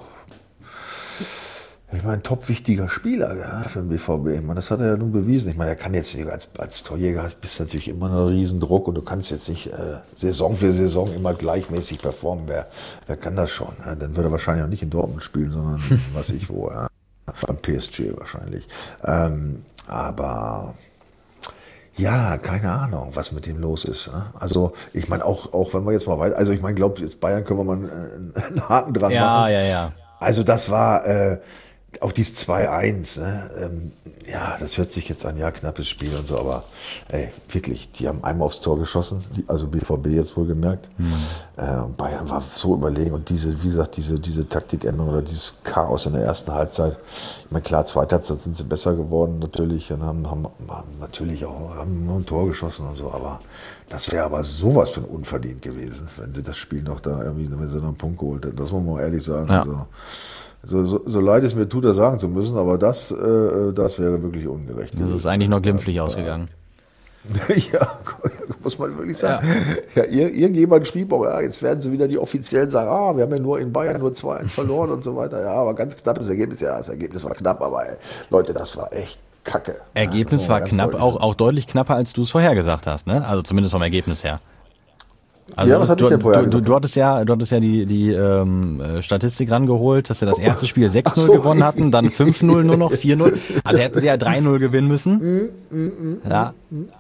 ich meine, top wichtiger Spieler ja, für den B V B. Ich meine, das hat er ja nun bewiesen. Ich meine, er kann jetzt nicht, als, als Torjäger bist du natürlich immer ein Riesendruck und du kannst jetzt nicht äh, Saison für Saison immer gleichmäßig performen. Wer, wer kann das schon? Ja, dann würde er wahrscheinlich auch nicht in Dortmund spielen, sondern was ich wo, ja, beim P S G wahrscheinlich. Ähm, aber ja, keine Ahnung, was mit ihm los ist. Ne? Also ich meine, auch, auch wenn wir jetzt mal weiter, also ich meine, glaube jetzt Bayern können wir mal einen, einen Haken dran ja, machen. Ja, ja, ja. Also das war äh, auch dieses zwei eins, ne? ähm, ja, das hört sich jetzt an, ja, knappes Spiel und so, aber ey, wirklich, die haben einmal aufs Tor geschossen, die, also B V B jetzt wohl gemerkt. Mhm. Äh, Bayern war so überlegen und diese, wie gesagt, diese, diese Taktikänderung oder dieses Chaos in der ersten Halbzeit, ich meine, klar, zweite Halbzeit sind sie besser geworden natürlich und haben, haben, haben natürlich auch haben nur ein Tor geschossen und so, aber das wäre aber sowas von unverdient gewesen, wenn sie das Spiel noch da irgendwie, wenn sie noch einen Punkt geholt hätten, das muss man mal ehrlich sagen. Ja. Also, So, so, so leid es mir tut, das sagen zu müssen, aber das, äh, das wäre wirklich ungerecht. Das ist eigentlich noch glimpflich ja, ausgegangen. Ja, muss man wirklich sagen. Ja. Ja, irgendjemand schrieb, aber ja, jetzt werden sie wieder die Offiziellen sagen, ah, wir haben ja nur in Bayern nur zwei eins verloren und so weiter. Ja, aber ganz knappes Ergebnis. Ja, das Ergebnis war knapp, aber ey, Leute, das war echt Kacke. Ergebnis ja, war knapp, auch, auch deutlich knapper, als du es vorhergesagt hast, ne? Also zumindest vom Ergebnis her. Also ja, was hatte du, ich denn vorher du, du, du hattest ja, du hattest ja die, die ähm, Statistik rangeholt, dass sie das erste Spiel sechs null so. gewonnen hatten, dann fünf null nur noch, vier null. Also hätten sie ja drei null gewinnen müssen. Mm, mm, mm, ja.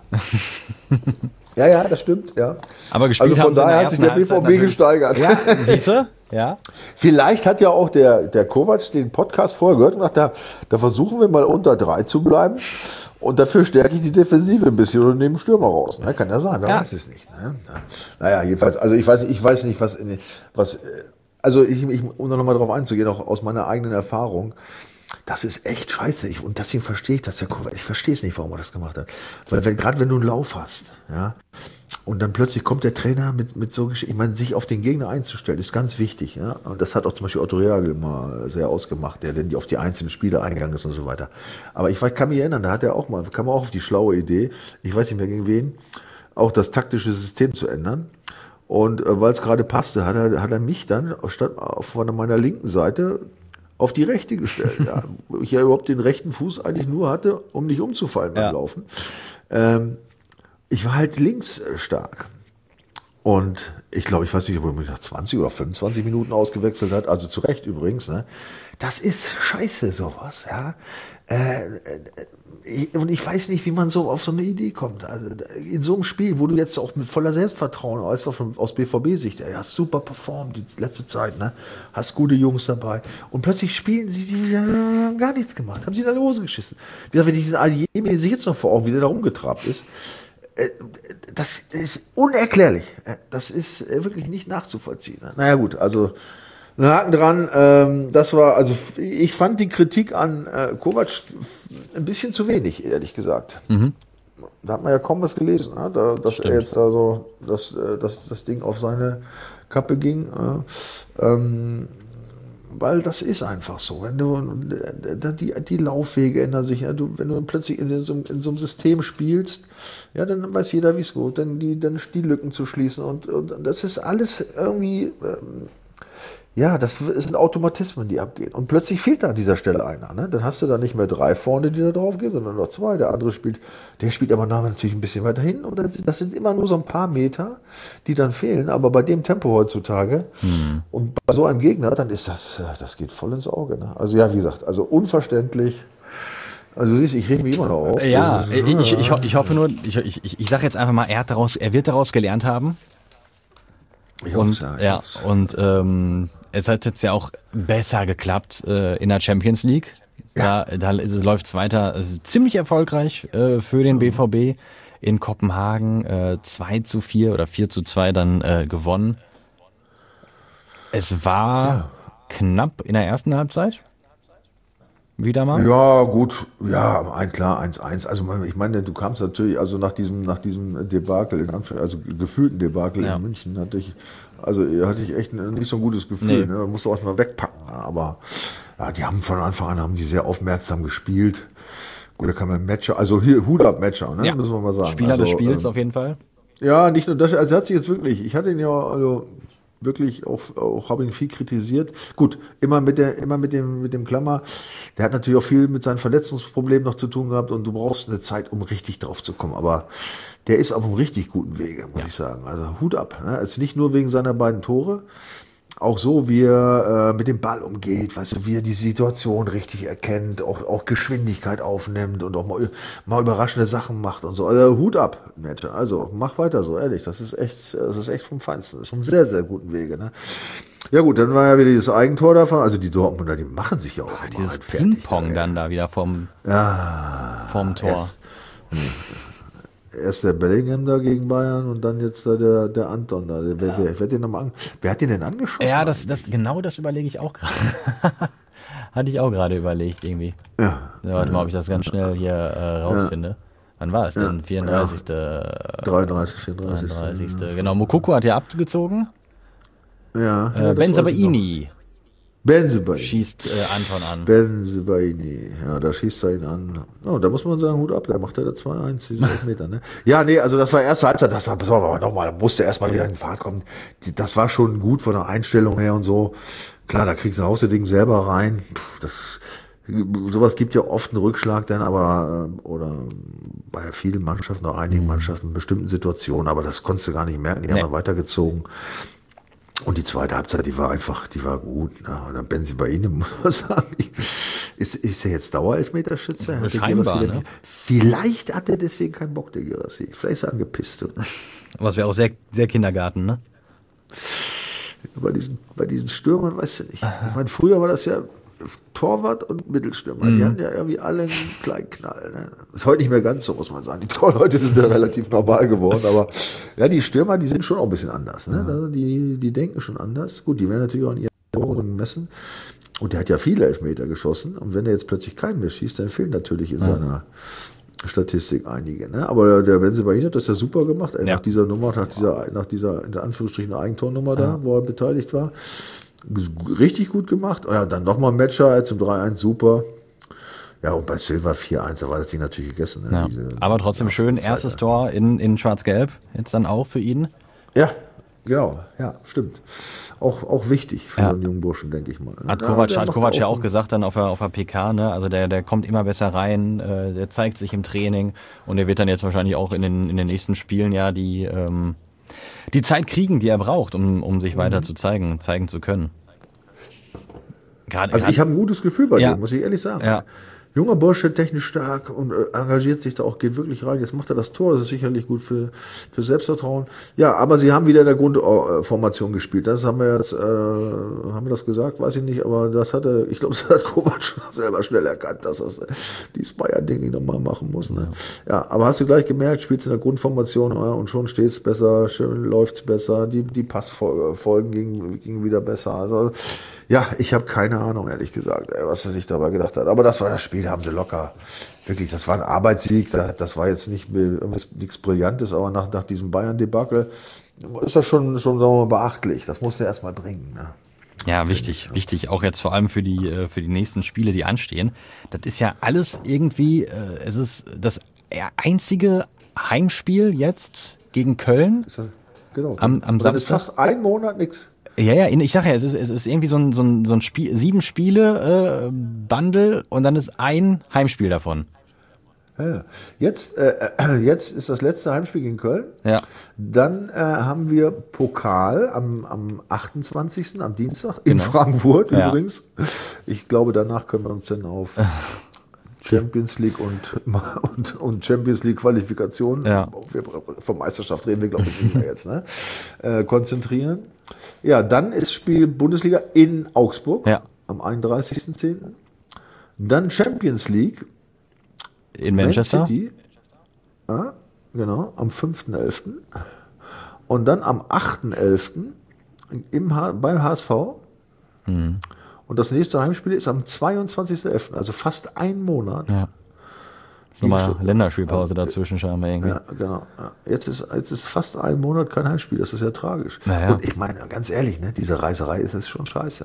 Ja, ja, das stimmt, ja. Aber gespielt also von haben sie daher hat sich der B V B gesteigert. Ja, siehst du? Ja. Vielleicht hat ja auch der, der Kovac den Podcast vorher gehört und dachte, da, da versuchen wir mal unter drei zu bleiben. Und dafür stärke ich die Defensive ein bisschen und nehme Stürmer raus. Ne? Kann ja sein, wer ja. weiß es nicht. Ne? Naja, jedenfalls, also ich weiß, ich weiß nicht, was, in, was also ich, ich, um da nochmal drauf einzugehen, auch aus meiner eigenen Erfahrung, das ist echt scheiße. Ich, und deswegen verstehe ich das ja. Ich verstehe es nicht, warum er das gemacht hat. Weil wenn, gerade wenn du einen Lauf hast, ja, und dann plötzlich kommt der Trainer mit, mit so, ich meine, sich auf den Gegner einzustellen, ist ganz wichtig. Ja? Und das hat auch zum Beispiel Otto Reagel mal sehr ausgemacht, der denn auf die einzelnen Spiele eingegangen ist und so weiter. Aber ich kann mich erinnern, da hat er auch mal, kam auch auf die schlaue Idee, ich weiß nicht mehr gegen wen, auch das taktische System zu ändern. Und äh, weil es gerade passte, hat er, hat er mich dann statt von meiner linken Seite auf die rechte gestellt, ja, wo ich ja überhaupt den rechten Fuß eigentlich nur hatte, um nicht umzufallen beim ja. Laufen. Ähm, ich war halt links stark. Und ich glaube, ich weiß nicht, ob er mich nach zwanzig oder fünfundzwanzig Minuten ausgewechselt hat, also zu Recht übrigens, ne? Das ist scheiße, sowas, ja. Äh, äh, und ich weiß nicht, wie man so auf so eine Idee kommt. Also in so einem Spiel, wo du jetzt auch mit voller Selbstvertrauen, weißt du, von, aus B V B-Sicht, ey, hast super performt die letzte Zeit, ne? Hast gute Jungs dabei. Und plötzlich spielen sie, die haben gar nichts gemacht, haben sie in die Hose geschissen. Wie gesagt, wenn diesen Adeyemi sich jetzt noch vor Augen, wie der da rumgetrabt ist, das ist unerklärlich. Das ist wirklich nicht nachzuvollziehen. Naja gut, also ein Haken dran. Ähm, das war, also ich fand die Kritik an äh, Kovac ein bisschen zu wenig, ehrlich gesagt. Mhm. Da hat man ja kaum was gelesen, ne? da, dass Stimmt. er jetzt da so, dass, dass das Ding auf seine Kappe ging. Äh, ähm, Weil das ist einfach so. Wenn du, die, die Laufwege ändern sich. Ja, du, wenn du plötzlich in so, in so einem System spielst, ja, dann weiß jeder, wie es geht, dann die, dann die Lücken zu schließen. Und, und das ist alles irgendwie, ähm, ja, das sind Automatismen, die abgehen. Und plötzlich fehlt da an dieser Stelle einer. Ne? Dann hast du da nicht mehr drei vorne, die da drauf gehen, sondern noch zwei. Der andere spielt, der spielt aber natürlich ein bisschen weiter hin. Und das, das sind immer nur so ein paar Meter, die dann fehlen. Aber bei dem Tempo heutzutage hm. und bei so einem Gegner, dann ist das, das geht voll ins Auge. Ne? Also ja, wie gesagt, also unverständlich. Also siehst, ich reg mich immer noch auf. Ja, ist, ich, ich, ich hoffe nur, ich, ich, ich sage jetzt einfach mal, er hat daraus, er wird daraus gelernt haben. Ich und ja, ich ja, und ähm, es hat jetzt ja auch besser geklappt äh, in der Champions League. Ja. Da, da läuft es weiter. Es ist ziemlich erfolgreich äh, für den B V B in Kopenhagen. Äh, zwei zu vier oder vier zu zwei dann äh, gewonnen. Es war ja. knapp in der ersten Halbzeit. Wieder mal? Ja, gut. Ja, ein, klar, eins eins. Also ich meine, du kamst natürlich, also nach diesem, nach diesem Debakel, in Anführungszeichen, also gefühlten Debakel ja. in München, hatte ich, also hatte ich echt nicht so ein gutes Gefühl. Nee. Ne? Da musst du erstmal wegpacken. Aber ja, die haben von Anfang an haben die sehr aufmerksam gespielt. Gut, da kann man Matcher, also hier Hut ab Matcher, ne? Ja. Müssen wir mal sagen. Spieler also, des Spiels ähm, auf jeden Fall. Ja, nicht nur das, also er hat sich jetzt wirklich, ich hatte ihn ja, also wirklich auch, auch habe ihn viel kritisiert. Gut, immer mit der, immer mit dem, mit dem Klammer. Der hat natürlich auch viel mit seinen Verletzungsproblemen noch zu tun gehabt und du brauchst eine Zeit, um richtig drauf zu kommen. Aber der ist auf einem richtig guten Wege, muss ja. ich sagen. Also Hut ab. Ne? Ist nicht nur wegen seiner beiden Tore, auch so, wie er äh, mit dem Ball umgeht, weißt du, wie er die Situation richtig erkennt, auch, auch Geschwindigkeit aufnimmt und auch mal, mal überraschende Sachen macht und so. Also Hut ab, Mädchen. Also mach weiter so, ehrlich. Das ist echt, das ist echt vom Feinsten. Das ist vom sehr, sehr guten Wege. Ne? Ja gut, dann war ja wieder dieses Eigentor davon. Also die Dortmunder, die machen sich ja auch Ach, dieses halt Ping-Pong dann da wieder vom, ja, vom Tor. Erst, Erst der Bellingham da gegen Bayern und dann jetzt da der, der Anton da. Wer, ja. wer, wer, hat den noch mal an, wer hat den denn angeschossen? Ja, das, das, genau das überlege ich auch gerade. Hatte ich auch gerade überlegt irgendwie. Ja. ja warte mal, ob ich das ganz schnell hier äh, rausfinde. Ja. Wann war es denn? Ja. vierunddreißigste Ja. dreiunddreißig, vierunddreißig. dreiunddreißigste Genau, Moukoko hat ja abgezogen. Ja. Äh, ja Bensebaini. Bensebaini. Schießt äh, Anton an. Bensebaini. Ja, da schießt er ihn an. Oh, da muss man sagen, Hut ab, da macht er da zwei eins, diese Meter, ne? Ja, nee, also das war erste Halbzeit, das war, pass auf, aber nochmal, da musste erstmal wieder in Fahrt kommen. Die, das war schon gut von der Einstellung her und so. Klar, da kriegst du Haus das Ding selber rein. Puh, das, sowas gibt ja oft einen Rückschlag dann, aber, oder bei vielen Mannschaften, auch einigen Mannschaften, in bestimmten Situationen, aber das konntest du gar nicht merken, die nee. haben wir weitergezogen. Und die zweite Halbzeit, die war einfach, die war gut. Ne? Und dann Bensebaini, muss man sagen, ist, ist er jetzt Dauerelfmeterschütze? Hat Scheinbar, ne? Vielleicht hat er deswegen keinen Bock, der Girassi. Vielleicht ist er angepisst. Aber es wäre auch sehr, sehr Kindergarten, ne? Bei diesen, bei diesen Stürmern, weißt du nicht. Ich meine, früher war das ja Torwart und Mittelstürmer. Mhm. Die hatten ja irgendwie alle einen kleinen Knall. Ne? Ist heute nicht mehr ganz so, muss man sagen. Die Torleute sind ja relativ normal geworden, aber ja, die Stürmer, die sind schon auch ein bisschen anders. Ne? Also die, die denken schon anders. Gut, die werden natürlich auch in ihren Toren messen. Und der hat ja viele Elfmeter geschossen. Und wenn er jetzt plötzlich keinen mehr schießt, dann fehlen natürlich in ja. seiner Statistik einige. Ne? Aber der Bensebaini hat das ja super gemacht. Ey, ja. Nach dieser Nummer, nach dieser, nach dieser in Anführungsstrichen Eigentornummer ja. da, wo er beteiligt war. Richtig gut gemacht. Ja, dann nochmal Matcher zum drei eins, super. Ja, und bei Silva vier eins, da war das Ding natürlich gegessen. Ne? Ja, Diese, aber trotzdem ja, schön, erstes Zeit, Tor in, in Schwarz-Gelb, jetzt dann auch für ihn. Ja, genau, ja, stimmt. Auch, auch wichtig für ja. so einen jungen Burschen, denke ich mal. Hat Kovac, ja, hat Kovac ja auch gesagt dann auf der, auf der P K, ne? Also der, der kommt immer besser rein, äh, der zeigt sich im Training und der wird dann jetzt wahrscheinlich auch in den, in den nächsten Spielen ja die, ähm, die Zeit kriegen, die er braucht, um, um sich Mhm. weiter zu zeigen, zeigen zu können. Gerade, Also ich habe ein gutes Gefühl bei Ja. dem, muss ich ehrlich sagen. Ja. Junger Bursche, technisch stark und äh, engagiert sich da auch, geht wirklich rein. Jetzt macht er das Tor, das ist sicherlich gut für, für Selbstvertrauen. Ja, aber sie haben wieder in der Grundformation gespielt. Das haben wir jetzt, äh, haben wir das gesagt, weiß ich nicht, aber das hatte, ich glaube, das hat Kovac schon selber schnell erkannt, dass das äh, dieses Bayern-Ding nicht nochmal machen muss. Ne? Ja, aber hast du gleich gemerkt, spielst in der Grundformation ja, und schon steht's besser, schön läuft's besser, die, die Passfolgen gingen, gingen wieder besser. Also ja, ich habe keine Ahnung, ehrlich gesagt, ey, was er sich dabei gedacht hat. Aber das war das Spiel, da haben sie locker. Wirklich, das war ein Arbeitssieg. Das, das war jetzt nicht nichts Brillantes, aber nach, nach diesem Bayern-Debakel ist das schon, schon sagen wir mal, beachtlich. Das musst du erst mal bringen. Ne? Ja, wichtig, wichtig. Auch jetzt vor allem für die, äh, für die nächsten Spiele, die anstehen. Das ist ja alles irgendwie, äh, es ist das einzige Heimspiel jetzt gegen Köln. Ist das, genau. Am, am Und dann ist Samstag. fast ein Monat nichts. Ja, ja, ich sag ja, es ist, es ist irgendwie so ein, so ein, so ein Spiel, sieben Spiele äh, Bundle und dann ist ein Heimspiel davon. Ja. Jetzt, äh, jetzt ist das letzte Heimspiel gegen Köln. Ja. Dann äh, haben wir Pokal am, am achtundzwanzigsten am Dienstag in Genau. Frankfurt Ja. übrigens. Ich glaube, danach können wir uns dann auf Champions League und, und, und Champions League Qualifikation, Ja. wir, von Meisterschaft reden wir, glaube ich, nicht mehr jetzt, ne? äh, konzentrieren. Ja, dann ist Spiel Bundesliga in Augsburg Ja. am einunddreißigsten zehnten Dann Champions League In Manchester. Man City, ja, genau, am fünften elften Und dann am achten elften im H- beim H S V. Mhm. Und das nächste Heimspiel ist am zweiundzwanzigsten elften Also fast ein Monat. Ja. Ist nochmal Gegen- Länderspielpause dazwischen scheinbar irgendwie. Ja, genau. Ja. Jetzt, ist, jetzt ist fast ein Monat kein Heimspiel. Das ist ja tragisch. Naja. Und ich meine, ganz ehrlich, ne, diese Reiserei ist jetzt schon scheiße.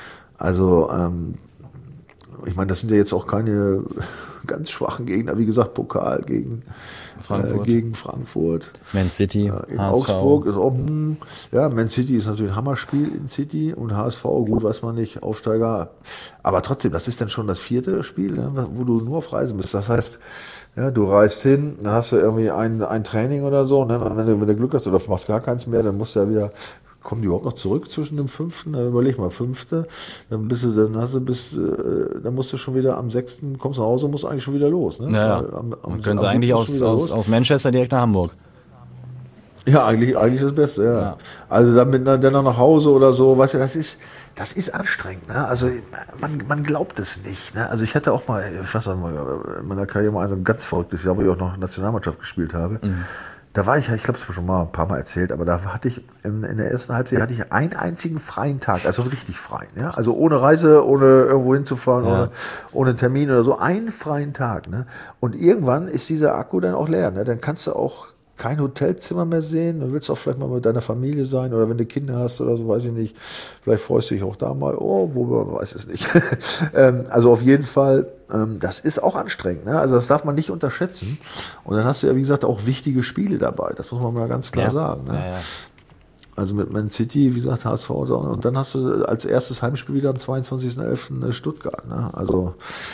Also, ähm, ich meine, das sind ja jetzt auch keine ganz schwachen Gegner. Wie gesagt, Pokal gegen Frankfurt. Äh, gegen Frankfurt. Man City, Äh, in H S V. Augsburg ist auch, hm, ja, Man City ist natürlich ein Hammerspiel in City und H S V, gut, weiß man nicht, Aufsteiger. Aber trotzdem, das ist dann schon das vierte Spiel, ne, wo du nur auf Reisen bist. Das heißt, ja, du reist hin, dann hast du irgendwie ein, ein Training oder so, ne, und wenn du, wenn du Glück hast oder machst gar keins mehr, dann musst du ja wieder, kommen die überhaupt noch zurück zwischen dem fünften? Dann überleg mal, fünfte, dann bist du, dann hast du bis, äh, dann musst du schon wieder am sechsten kommst nach Hause, musst eigentlich schon wieder los, ne? Naja, Weil am, am, dann können sie am eigentlich siebten aus, schon wieder aus, los. aus Manchester direkt nach Hamburg. Ja, eigentlich, eigentlich das Beste, ja. Ja. Also dann mit einer, dann noch nach Hause oder so, weißt du, das ist, das ist anstrengend, ne? Also man, man glaubt es nicht, ne? Also ich hatte auch mal, ich weiß noch mal, in meiner Karriere mal ein ganz verrücktes Jahr, wo ich auch noch Nationalmannschaft gespielt habe. Mhm. Da war ich ja, ich glaube, es war schon mal ein paar Mal erzählt, aber da hatte ich in, in der ersten Halbzeit hatte ich einen einzigen freien Tag, also richtig frei, ja? Also ohne Reise, ohne irgendwo hinzufahren, Ja. ohne, ohne Termin oder so, einen freien Tag, ne? Und irgendwann ist dieser Akku dann auch leer, ne? Dann kannst du auch kein Hotelzimmer mehr sehen, du willst auch vielleicht mal mit deiner Familie sein oder wenn du Kinder hast oder so, weiß ich nicht, vielleicht freust du dich auch da mal, oh, wo man weiß es nicht. ähm, also auf jeden Fall, ähm, das ist auch anstrengend, ne? Also das darf man nicht unterschätzen und dann hast du ja, wie gesagt, auch wichtige Spiele dabei, das muss man mal ganz klar Ja. sagen, ne? Ja, ja. Also mit Man City, wie gesagt, H S V und so. Und dann hast du als erstes Heimspiel wieder am zweiundzwanzigsten elften Stuttgart, ne? Also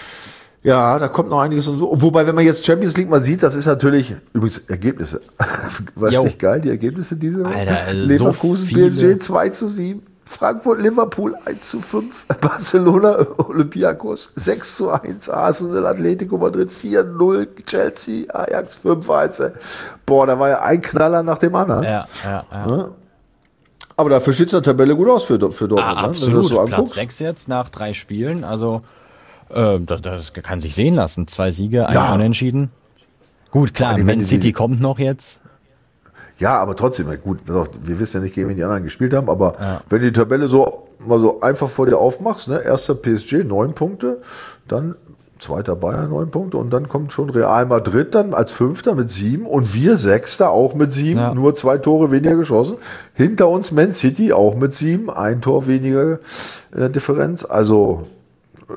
ja, da kommt noch einiges und so. Wobei, wenn man jetzt Champions League mal sieht, das ist natürlich, übrigens Ergebnisse. War Jo. das nicht geil, die Ergebnisse diese Woche? Alter, also so Leverkusen, viele- P S G zwei zu sieben, Frankfurt, Liverpool eins zu fünf, Barcelona, Olympiakos sechs zu eins, Arsenal, Atletico Madrid vier null, Chelsea, Ajax fünf eins. Boah, da war ja ein Knaller nach dem anderen. Ja, ja, ja. Ne? Aber dafür steht es in der Tabelle gut aus für, für Dortmund. Ah, ne? Wenn du absolut. das so Platz anguckst. sechs jetzt nach drei Spielen. Also, äh, das, das kann sich sehen lassen. Zwei Siege, ein Ja. Unentschieden. Gut, klar, Aber die- Man die- City die- kommt noch jetzt. Ja, aber trotzdem, gut, wir wissen ja nicht, gegen wen die anderen gespielt haben, aber Ja. wenn du die Tabelle so mal so einfach vor dir aufmachst, ne, erster P S G, neun Punkte, dann zweiter Bayern, neun Punkte und dann kommt schon Real Madrid dann als Fünfter mit sieben und wir Sechster auch mit sieben, Ja. nur zwei Tore weniger geschossen. Hinter uns Man City auch mit sieben, ein Tor weniger in der Differenz. Also äh,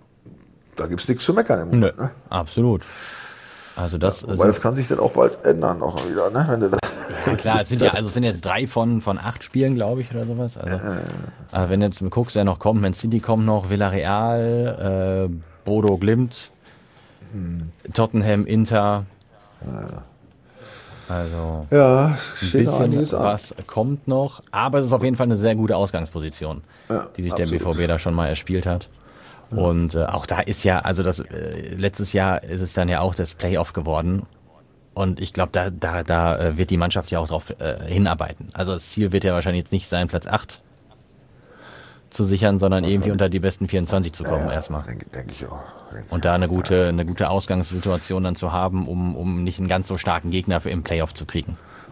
da gibt's nichts zu meckern im Nö, Moment. Ne? absolut. Also das ist Weil das kann sich dann auch bald ändern noch wieder, ne? Wenn du das ja klar, es sind ja, also es sind jetzt drei von, von acht Spielen, glaube ich, oder sowas. Also, also wenn du jetzt guckst, wer noch kommt, Man City kommt noch, Villarreal, äh, Bodo Glimt, Tottenham, Inter. Also Ja, ein steht noch bisschen einiges an. was kommt noch, aber es ist auf jeden Fall eine sehr gute Ausgangsposition, Ja, die sich absolut. der B V B da schon mal erspielt hat. Und äh, auch da ist ja, also das äh, letztes Jahr ist es dann ja auch das Playoff geworden. Und ich glaube, da, da, da äh, wird die Mannschaft ja auch drauf äh, hinarbeiten. Also das Ziel wird ja wahrscheinlich jetzt nicht sein, Platz acht zu sichern, sondern irgendwie unter die besten vierundzwanzig zu kommen Ja, erstmal. Denke denk ich auch. Denk Und da eine gute, eine gute Ausgangssituation dann zu haben, um, um nicht einen ganz so starken Gegner für im Playoff zu kriegen.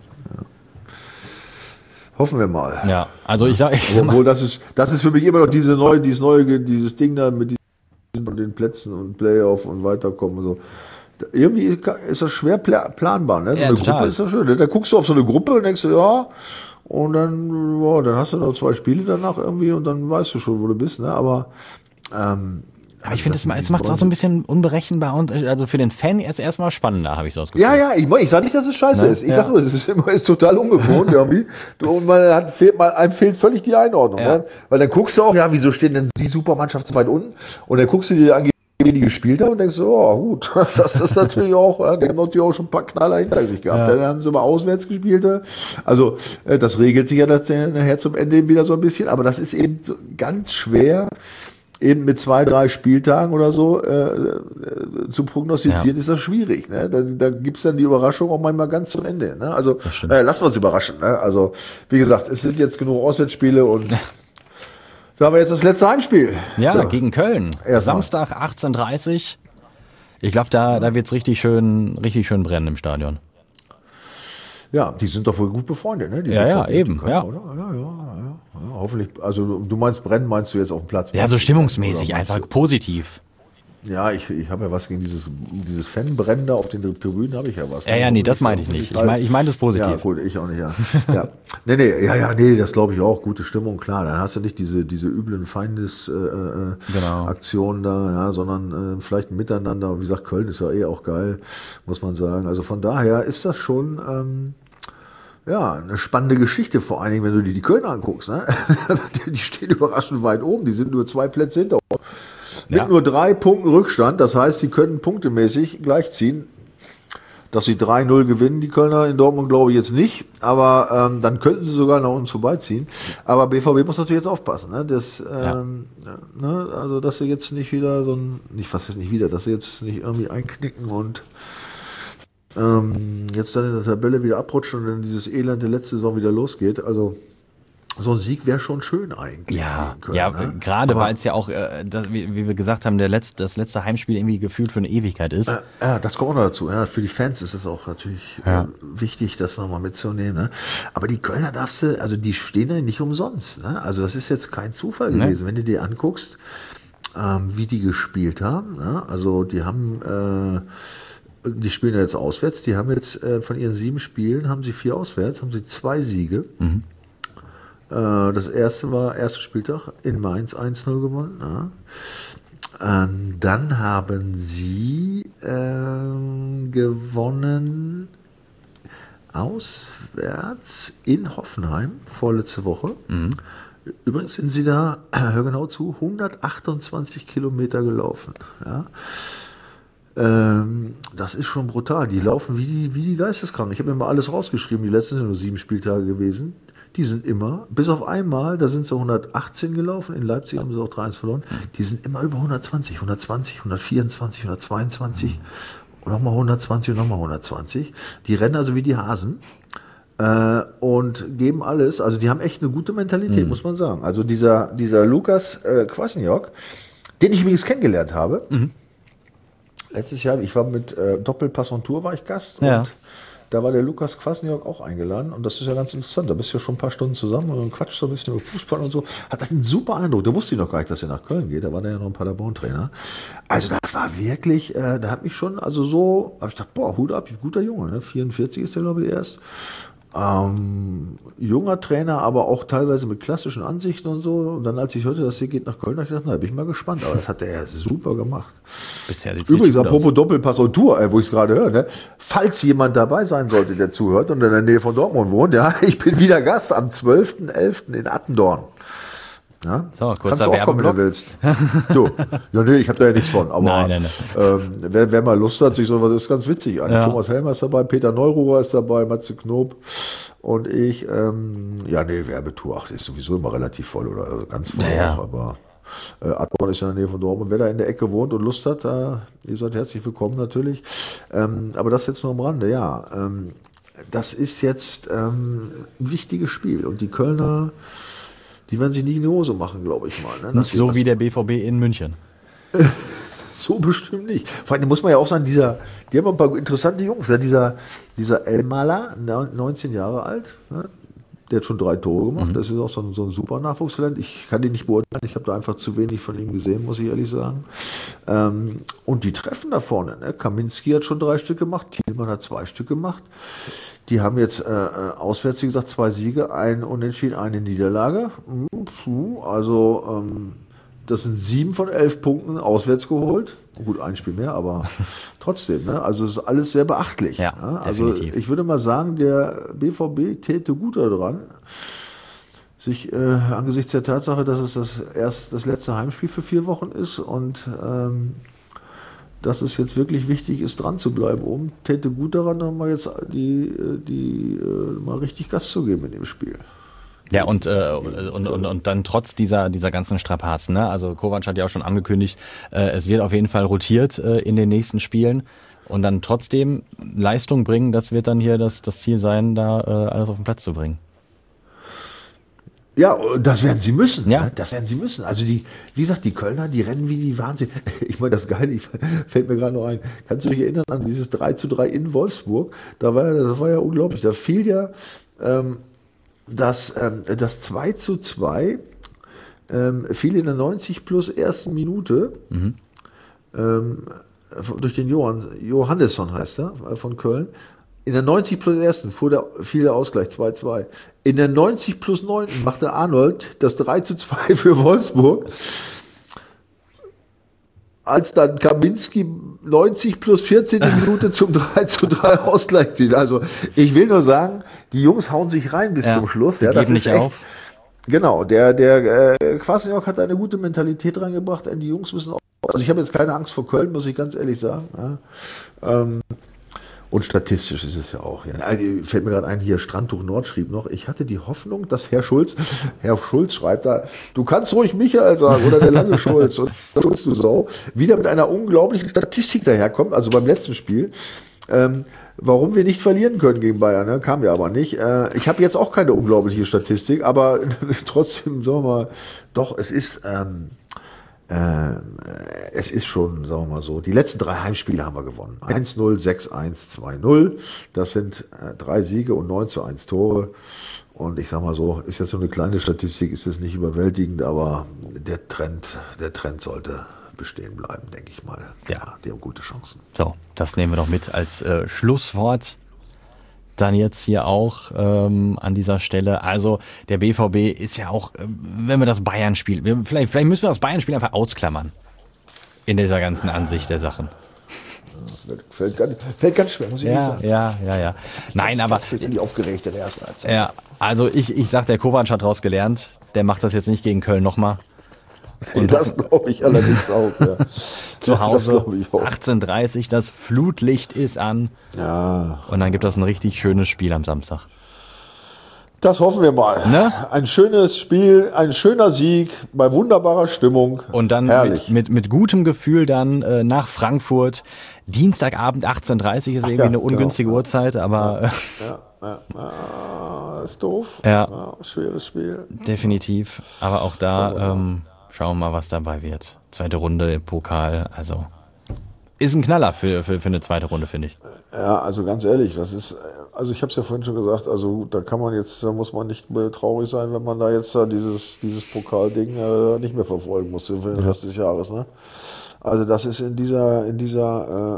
Hoffen wir mal. Ja, also ich sage, ich sag mal, Obwohl, das ist, das ist für mich immer noch diese neue, dieses neue, dieses Ding da mit diesen und den Plätzen und Playoff und weiterkommen und so. Da- Irgendwie ist das schwer pla- planbar, ne? So Ja, eine total. Gruppe ist doch schön. Ne? Da guckst du auf so eine Gruppe und denkst du, ja, und dann, ja, dann hast du noch zwei Spiele danach irgendwie und dann weißt du schon, wo du bist, ne? Aber, ähm, aber ich finde, es es macht es auch so ein bisschen unberechenbar und äh, also für den Fan erst erstmal spannender, habe ich so das Gefühl. ja, ja, ich, ich sage nicht, dass es scheiße Ne? ist. Ich Ja. sag nur, es ist immer ist total ungewohnt irgendwie. Du, und man hat, fehlt, man, einem fehlt völlig die Einordnung. Ja. Ne? Weil dann guckst du auch, ja, wieso stehen denn die Supermannschaft so weit unten? Und dann guckst du dir an, wie die gespielt haben und denkst so, oh, gut, das ist natürlich auch, ja, die haben natürlich auch schon ein paar Knaller hinter sich gehabt. Ja. Dann haben sie mal auswärts gespielt. ja. Also, äh, das regelt sich ja das, äh, nachher zum Ende eben wieder so ein bisschen, aber das ist eben so ganz schwer, eben mit zwei, drei Spieltagen oder so äh, äh, zu prognostizieren, Ja. ist das schwierig. Ne? Da, da gibt's dann die Überraschung auch manchmal ganz zum Ende. Ne? Also stimmt. äh, lassen wir uns überraschen. Ne? Also wie gesagt, es sind jetzt genug Auswärtsspiele und da haben wir jetzt das letzte Heimspiel. Ja, So. gegen Köln. Erstmal. Samstag achtzehn Uhr dreißig. Ich glaube, da, da wird es richtig schön, richtig schön brennen im Stadion. Ja, die sind doch wohl gut befreundet, ne? Die Ja, ja, B V B, eben, die Kölner, ja. Oder? Ja, ja, ja, ja. Hoffentlich, also du meinst brennen, meinst du jetzt auf dem Platz? Ja, so stimmungsmäßig, Oder meinst einfach du- positiv. Ja, ich, ich habe ja was gegen dieses, dieses Fanbrennen da auf den Tribünen, habe ich ja was. Ja, ja, nee, das meinte ich nicht. Ich meine ich mein das positiv. Ja, gut, ich auch nicht, ja. ja. Nee, nee, ja, ja, nee, das glaube ich auch. Gute Stimmung, klar. Da hast du nicht diese, diese üblen Feindes-Aktionen äh, Genau. Aktionen da, ja, sondern äh, vielleicht ein Miteinander. Wie gesagt, Köln ist ja eh auch geil, muss man sagen. Also von daher ist das schon, ähm, ja, eine spannende Geschichte, vor allen Dingen, wenn du dir die Kölner anguckst. Ne? Die stehen überraschend weit oben, die sind nur zwei Plätze hinter uns. Mit Ja. nur drei Punkten Rückstand, das heißt, sie können punktemäßig gleichziehen. Dass sie drei null gewinnen, die Kölner in Dortmund, glaube ich jetzt nicht, aber ähm, dann könnten sie sogar nach uns vorbeiziehen. Aber B V B muss natürlich jetzt aufpassen, ne? Das, ähm, ne? Also dass sie jetzt nicht wieder so ein, nicht was ist nicht wieder, dass sie jetzt nicht irgendwie einknicken und ähm, jetzt dann in der Tabelle wieder abrutschen und dann dieses Elend der letzte Saison wieder losgeht. Also so ein Sieg wäre schon schön eigentlich. Ja, gegen Köln, ja, ne? gerade Aber- weil es ja auch, äh, das, wie, wie wir gesagt haben, der letzte, das letzte Heimspiel irgendwie gefühlt für eine Ewigkeit ist. Äh, Ja, das kommt auch noch dazu. Ja, für die Fans ist es auch natürlich Ja. äh, wichtig, das nochmal mitzunehmen. Ne? Aber die Kölner darfst du, also die stehen ja nicht umsonst. Ne? Also das ist jetzt kein Zufall Nee. gewesen, wenn du dir anguckst, ähm, wie die gespielt haben. Ne? Also die haben, äh, die spielen ja jetzt auswärts. Die haben jetzt äh, von ihren sieben Spielen haben sie vier auswärts, haben sie zwei Siege. Mhm. Äh, das erste war erster Spieltag in Mainz eins null gewonnen. Ja. Ähm, dann haben sie ähm, gewonnen auswärts in Hoffenheim vorletzte Woche. Übrigens sind sie da, hör genau zu, hundertachtundzwanzig Kilometer gelaufen. Ja. Ähm, das ist schon brutal. Die laufen wie die, wie die Geisteskranken. Ich habe mir mal alles rausgeschrieben. Die letzten sind nur sieben Spieltage gewesen. Die sind immer, bis auf einmal, da sind sie hundertachtzehn gelaufen. In Leipzig haben sie auch drei eins verloren. Die sind immer über hundertzwanzig, hundertzwanzig, hundertvierundzwanzig, hundertzweiundzwanzig und nochmal hundertzwanzig und nochmal hundertzwanzig. Die rennen also wie die Hasen. Äh, und geben alles. Also die haben echt eine gute Mentalität, muss man sagen. Also dieser, dieser Lukas äh, Kwasniok, den ich übrigens kennengelernt habe, letztes Jahr, ich war mit äh, Doppelpass und Tour war ich Gast Ja. und da war der Lukas Kwasniok auch eingeladen und das ist ja ganz interessant. Da bist du ja schon ein paar Stunden zusammen und dann quatscht so ein bisschen über Fußball und so. Hat das einen super Eindruck. Da wusste ich noch gar nicht, dass er nach Köln geht. Da war der ja noch ein Paderborn-Trainer. Also das war wirklich, äh, da hat mich schon, also so, hab ich gedacht, boah, Hut ab, guter Junge, ne? vierundvierzig ist der, glaube ich, erst. Ähm, junger Trainer, aber auch teilweise mit klassischen Ansichten und so. Und dann, als ich hörte, dass er geht nach Köln, habe ich gedacht, na, bin ich mal gespannt. Aber das hat er ja super gemacht. Bisher sieht's Übrigens, richtig gut apropos aus. Doppelpass und Tour, äh, wo ich es gerade höre, ne? Falls jemand dabei sein sollte, der zuhört und in der Nähe von Dortmund wohnt, ja, ich bin wieder Gast am zwölften elften in Attendorn. Ja? So, kurzer Kannst du auch kommen, wenn du willst. So. Ja, nee, ich habe da ja nichts von. Aber nein, nein, nein. Ähm, wer, wer mal Lust hat, sich sowas, ist ganz witzig. Ja. Thomas Helmer ist dabei, Peter Neururer ist dabei, Matze Knob und ich. Ähm, ja, nee, Werbetour, ach, ist sowieso immer relativ voll oder also ganz voll naja. auch, aber äh, Adborn ist ja in der Nähe von Dortmund. Wer da in der Ecke wohnt und Lust hat, äh, ihr seid herzlich willkommen natürlich. Ähm, aber das jetzt nur am Rande, ja. Ähm, das ist jetzt ähm, ein wichtiges Spiel und die Kölner, die werden sich nicht in die Hose machen, glaube ich mal. Ne? Nicht so wie der B V B in München. So bestimmt nicht. Vor allem muss man ja auch sagen, dieser, die haben ein paar interessante Jungs. Ja, dieser, dieser Elmaler, neunzehn Jahre alt, ja, der hat schon drei Tore gemacht. Mhm. Das ist auch so ein, so ein super Nachwuchstalent. Ich kann den nicht beurteilen. Ich habe da einfach zu wenig von ihm gesehen, muss ich ehrlich sagen. Ähm, und die treffen da vorne. Ne? Kaminski hat schon drei Stück gemacht. Thielmann hat zwei Stück gemacht. Die haben jetzt äh, auswärts, wie gesagt, zwei Siege, ein Unentschieden, eine Niederlage. Also ähm, das sind sieben von elf Punkten auswärts geholt. Gut, ein Spiel mehr, aber trotzdem. Ne? Also es ist alles sehr beachtlich. Ja, ne? Also definitiv. ich würde mal sagen, der B V B täte gut daran, sich äh, angesichts der Tatsache, dass es das erst das letzte Heimspiel für vier Wochen ist und ähm, dass es jetzt wirklich wichtig ist, dran zu bleiben, um täte gut daran, dann mal jetzt die, die äh, mal richtig Gas zu geben in dem Spiel. Ja, und, äh, und, und, und dann trotz dieser, dieser ganzen Strapazen, ne? Also Kovac hat ja auch schon angekündigt, äh, es wird auf jeden Fall rotiert äh, in den nächsten Spielen und dann trotzdem Leistung bringen, das wird dann hier das, das Ziel sein, da äh, alles auf den Platz zu bringen. Ja, das werden sie müssen. Ja. Ne? Das werden sie müssen. Also die, wie gesagt, die Kölner, die rennen wie die Wahnsinn. Ich meine, das Geile, ich, fällt mir gerade noch ein. Kannst du dich erinnern an dieses drei zu drei in Wolfsburg? Da war ja, das war ja unglaublich. Da fiel ja ähm, das, ähm, das zwei zu zwei ähm, fiel in der neunzig plus ersten Minute mhm. ähm, durch den Johann, Johannesson heißt er, von Köln. In der neunzig plus ersten fuhr der, fiel der Ausgleich zwei zu zwei. In der neunzig plus neunten machte Arnold das drei zu zwei für Wolfsburg. Als dann Kaminski neunzig plus vierzehnte Minute zum drei zu drei Ausgleich zieht. Also ich will nur sagen, die Jungs hauen sich rein bis ja, zum Schluss. Die ja, das geben ist nicht echt, auf. Genau, der, der äh, Kwasniok hat eine gute Mentalität reingebracht. Die Jungs müssen auch. Also ich habe jetzt keine Angst vor Köln, muss ich ganz ehrlich sagen. Ja. Ähm, Und statistisch ist es ja auch. Ja. Also, fällt mir gerade ein, hier Strandtuch Nord schrieb noch, ich hatte die Hoffnung, dass Herr Schulz, Herr Schulz schreibt da, du kannst ruhig Michael sagen oder der lange Schulz und Schulz, du Sau, wieder mit einer unglaublichen Statistik daherkommt, also beim letzten Spiel, ähm, warum wir nicht verlieren können gegen Bayern, ne? Kam ja aber nicht. Äh, ich habe jetzt auch keine unglaubliche Statistik, aber trotzdem, sagen wir mal, doch, es ist... Ähm, Äh, es ist schon, sagen wir mal so, die letzten drei Heimspiele haben wir gewonnen. eins null, sechs eins, zwei null. Das sind äh, drei Siege und neun zu eins Tore. Und ich sag mal so, ist jetzt so eine kleine Statistik, ist jetzt nicht überwältigend, aber der Trend, der Trend sollte bestehen bleiben, denke ich mal. Ja. Ja, die haben gute Chancen. So, das nehmen wir doch mit als äh, Schlusswort. Dann jetzt hier auch ähm, an dieser Stelle. Also der B V B ist ja auch, äh, wenn wir das Bayern-Spiel, wir, vielleicht, vielleicht müssen wir das Bayern-Spiel einfach ausklammern in dieser ganzen Ansicht der Sachen. Fällt ganz, fällt ganz schwer, muss ich ja, nicht sagen. Ja, ja, ja. Nein, das, aber... Das wird die aufgeregt in der ersten Halbzeit. Ja, also ich, ich sag, der Kovac hat daraus gelernt. Der macht das jetzt nicht gegen Köln nochmal. Und das glaube ich allerdings auch. Ja. Zu Hause, auch. achtzehn Uhr dreißig, das Flutlicht ist an. Ja. Und dann gibt es ein richtig schönes Spiel am Samstag. Das hoffen wir mal. Ne? Ein schönes Spiel, ein schöner Sieg bei wunderbarer Stimmung. Und dann mit, mit, mit gutem Gefühl dann äh, nach Frankfurt. Dienstagabend achtzehn Uhr dreißig ist irgendwie ja, eine ungünstige genau. Uhrzeit, aber... Ja, ja, ja, ja, ist doof. Ja. Ja, schweres Spiel. Definitiv. Aber auch da ähm, schauen wir mal, was dabei wird. Zweite Runde im Pokal, also ist ein Knaller für, für, für eine zweite Runde, finde ich. Ja, also ganz ehrlich, das ist, also ich habe es ja vorhin schon gesagt, also da kann man jetzt, da muss man nicht mehr traurig sein, wenn man da jetzt da dieses, dieses Pokalding äh, nicht mehr verfolgen muss für den Rest des Jahres, ne? Also das ist in dieser, in dieser,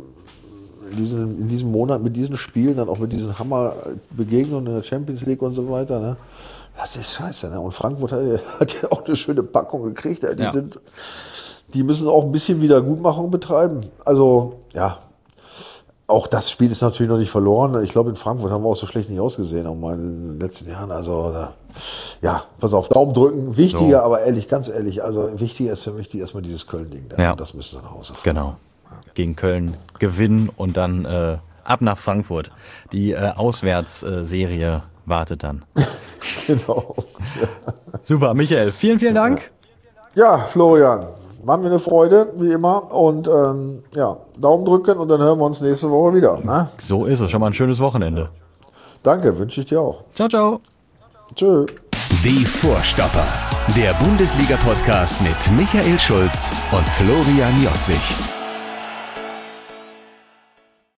äh, in diesem, in diesem Monat mit diesen Spielen, dann auch mit diesen Hammerbegegnungen in der Champions League und so weiter, ne? Das ist scheiße, ne? Und Frankfurt hat, hat ja auch eine schöne Packung gekriegt, die ja. sind, die müssen auch ein bisschen Wiedergutmachung betreiben. Also, ja, auch das Spiel ist natürlich noch nicht verloren. Ich glaube, in Frankfurt haben wir auch so schlecht nicht ausgesehen, auch mal in den letzten Jahren. Also, da, ja, pass auf, Daumen drücken. Wichtiger, so. Aber ehrlich, ganz ehrlich, also wichtiger ist für mich die, erstmal dieses Köln-Ding. Da. Ja. Das müssen wir nach Hause fahren. Genau. Gegen Köln gewinnen und dann äh, ab nach Frankfurt. Die äh, Auswärtsserie wartet dann. Genau. Super, Michael, vielen, vielen Dank. Ja, Florian, war mir eine Freude, wie immer. Und ähm, ja, Daumen drücken und dann hören wir uns nächste Woche wieder. Ne? So ist es, schon mal ein schönes Wochenende. Danke, wünsche ich dir auch. Ciao, ciao. Tschö. Die Vorstopper, der Bundesliga-Podcast mit Michael Schulz und Florian Joswig.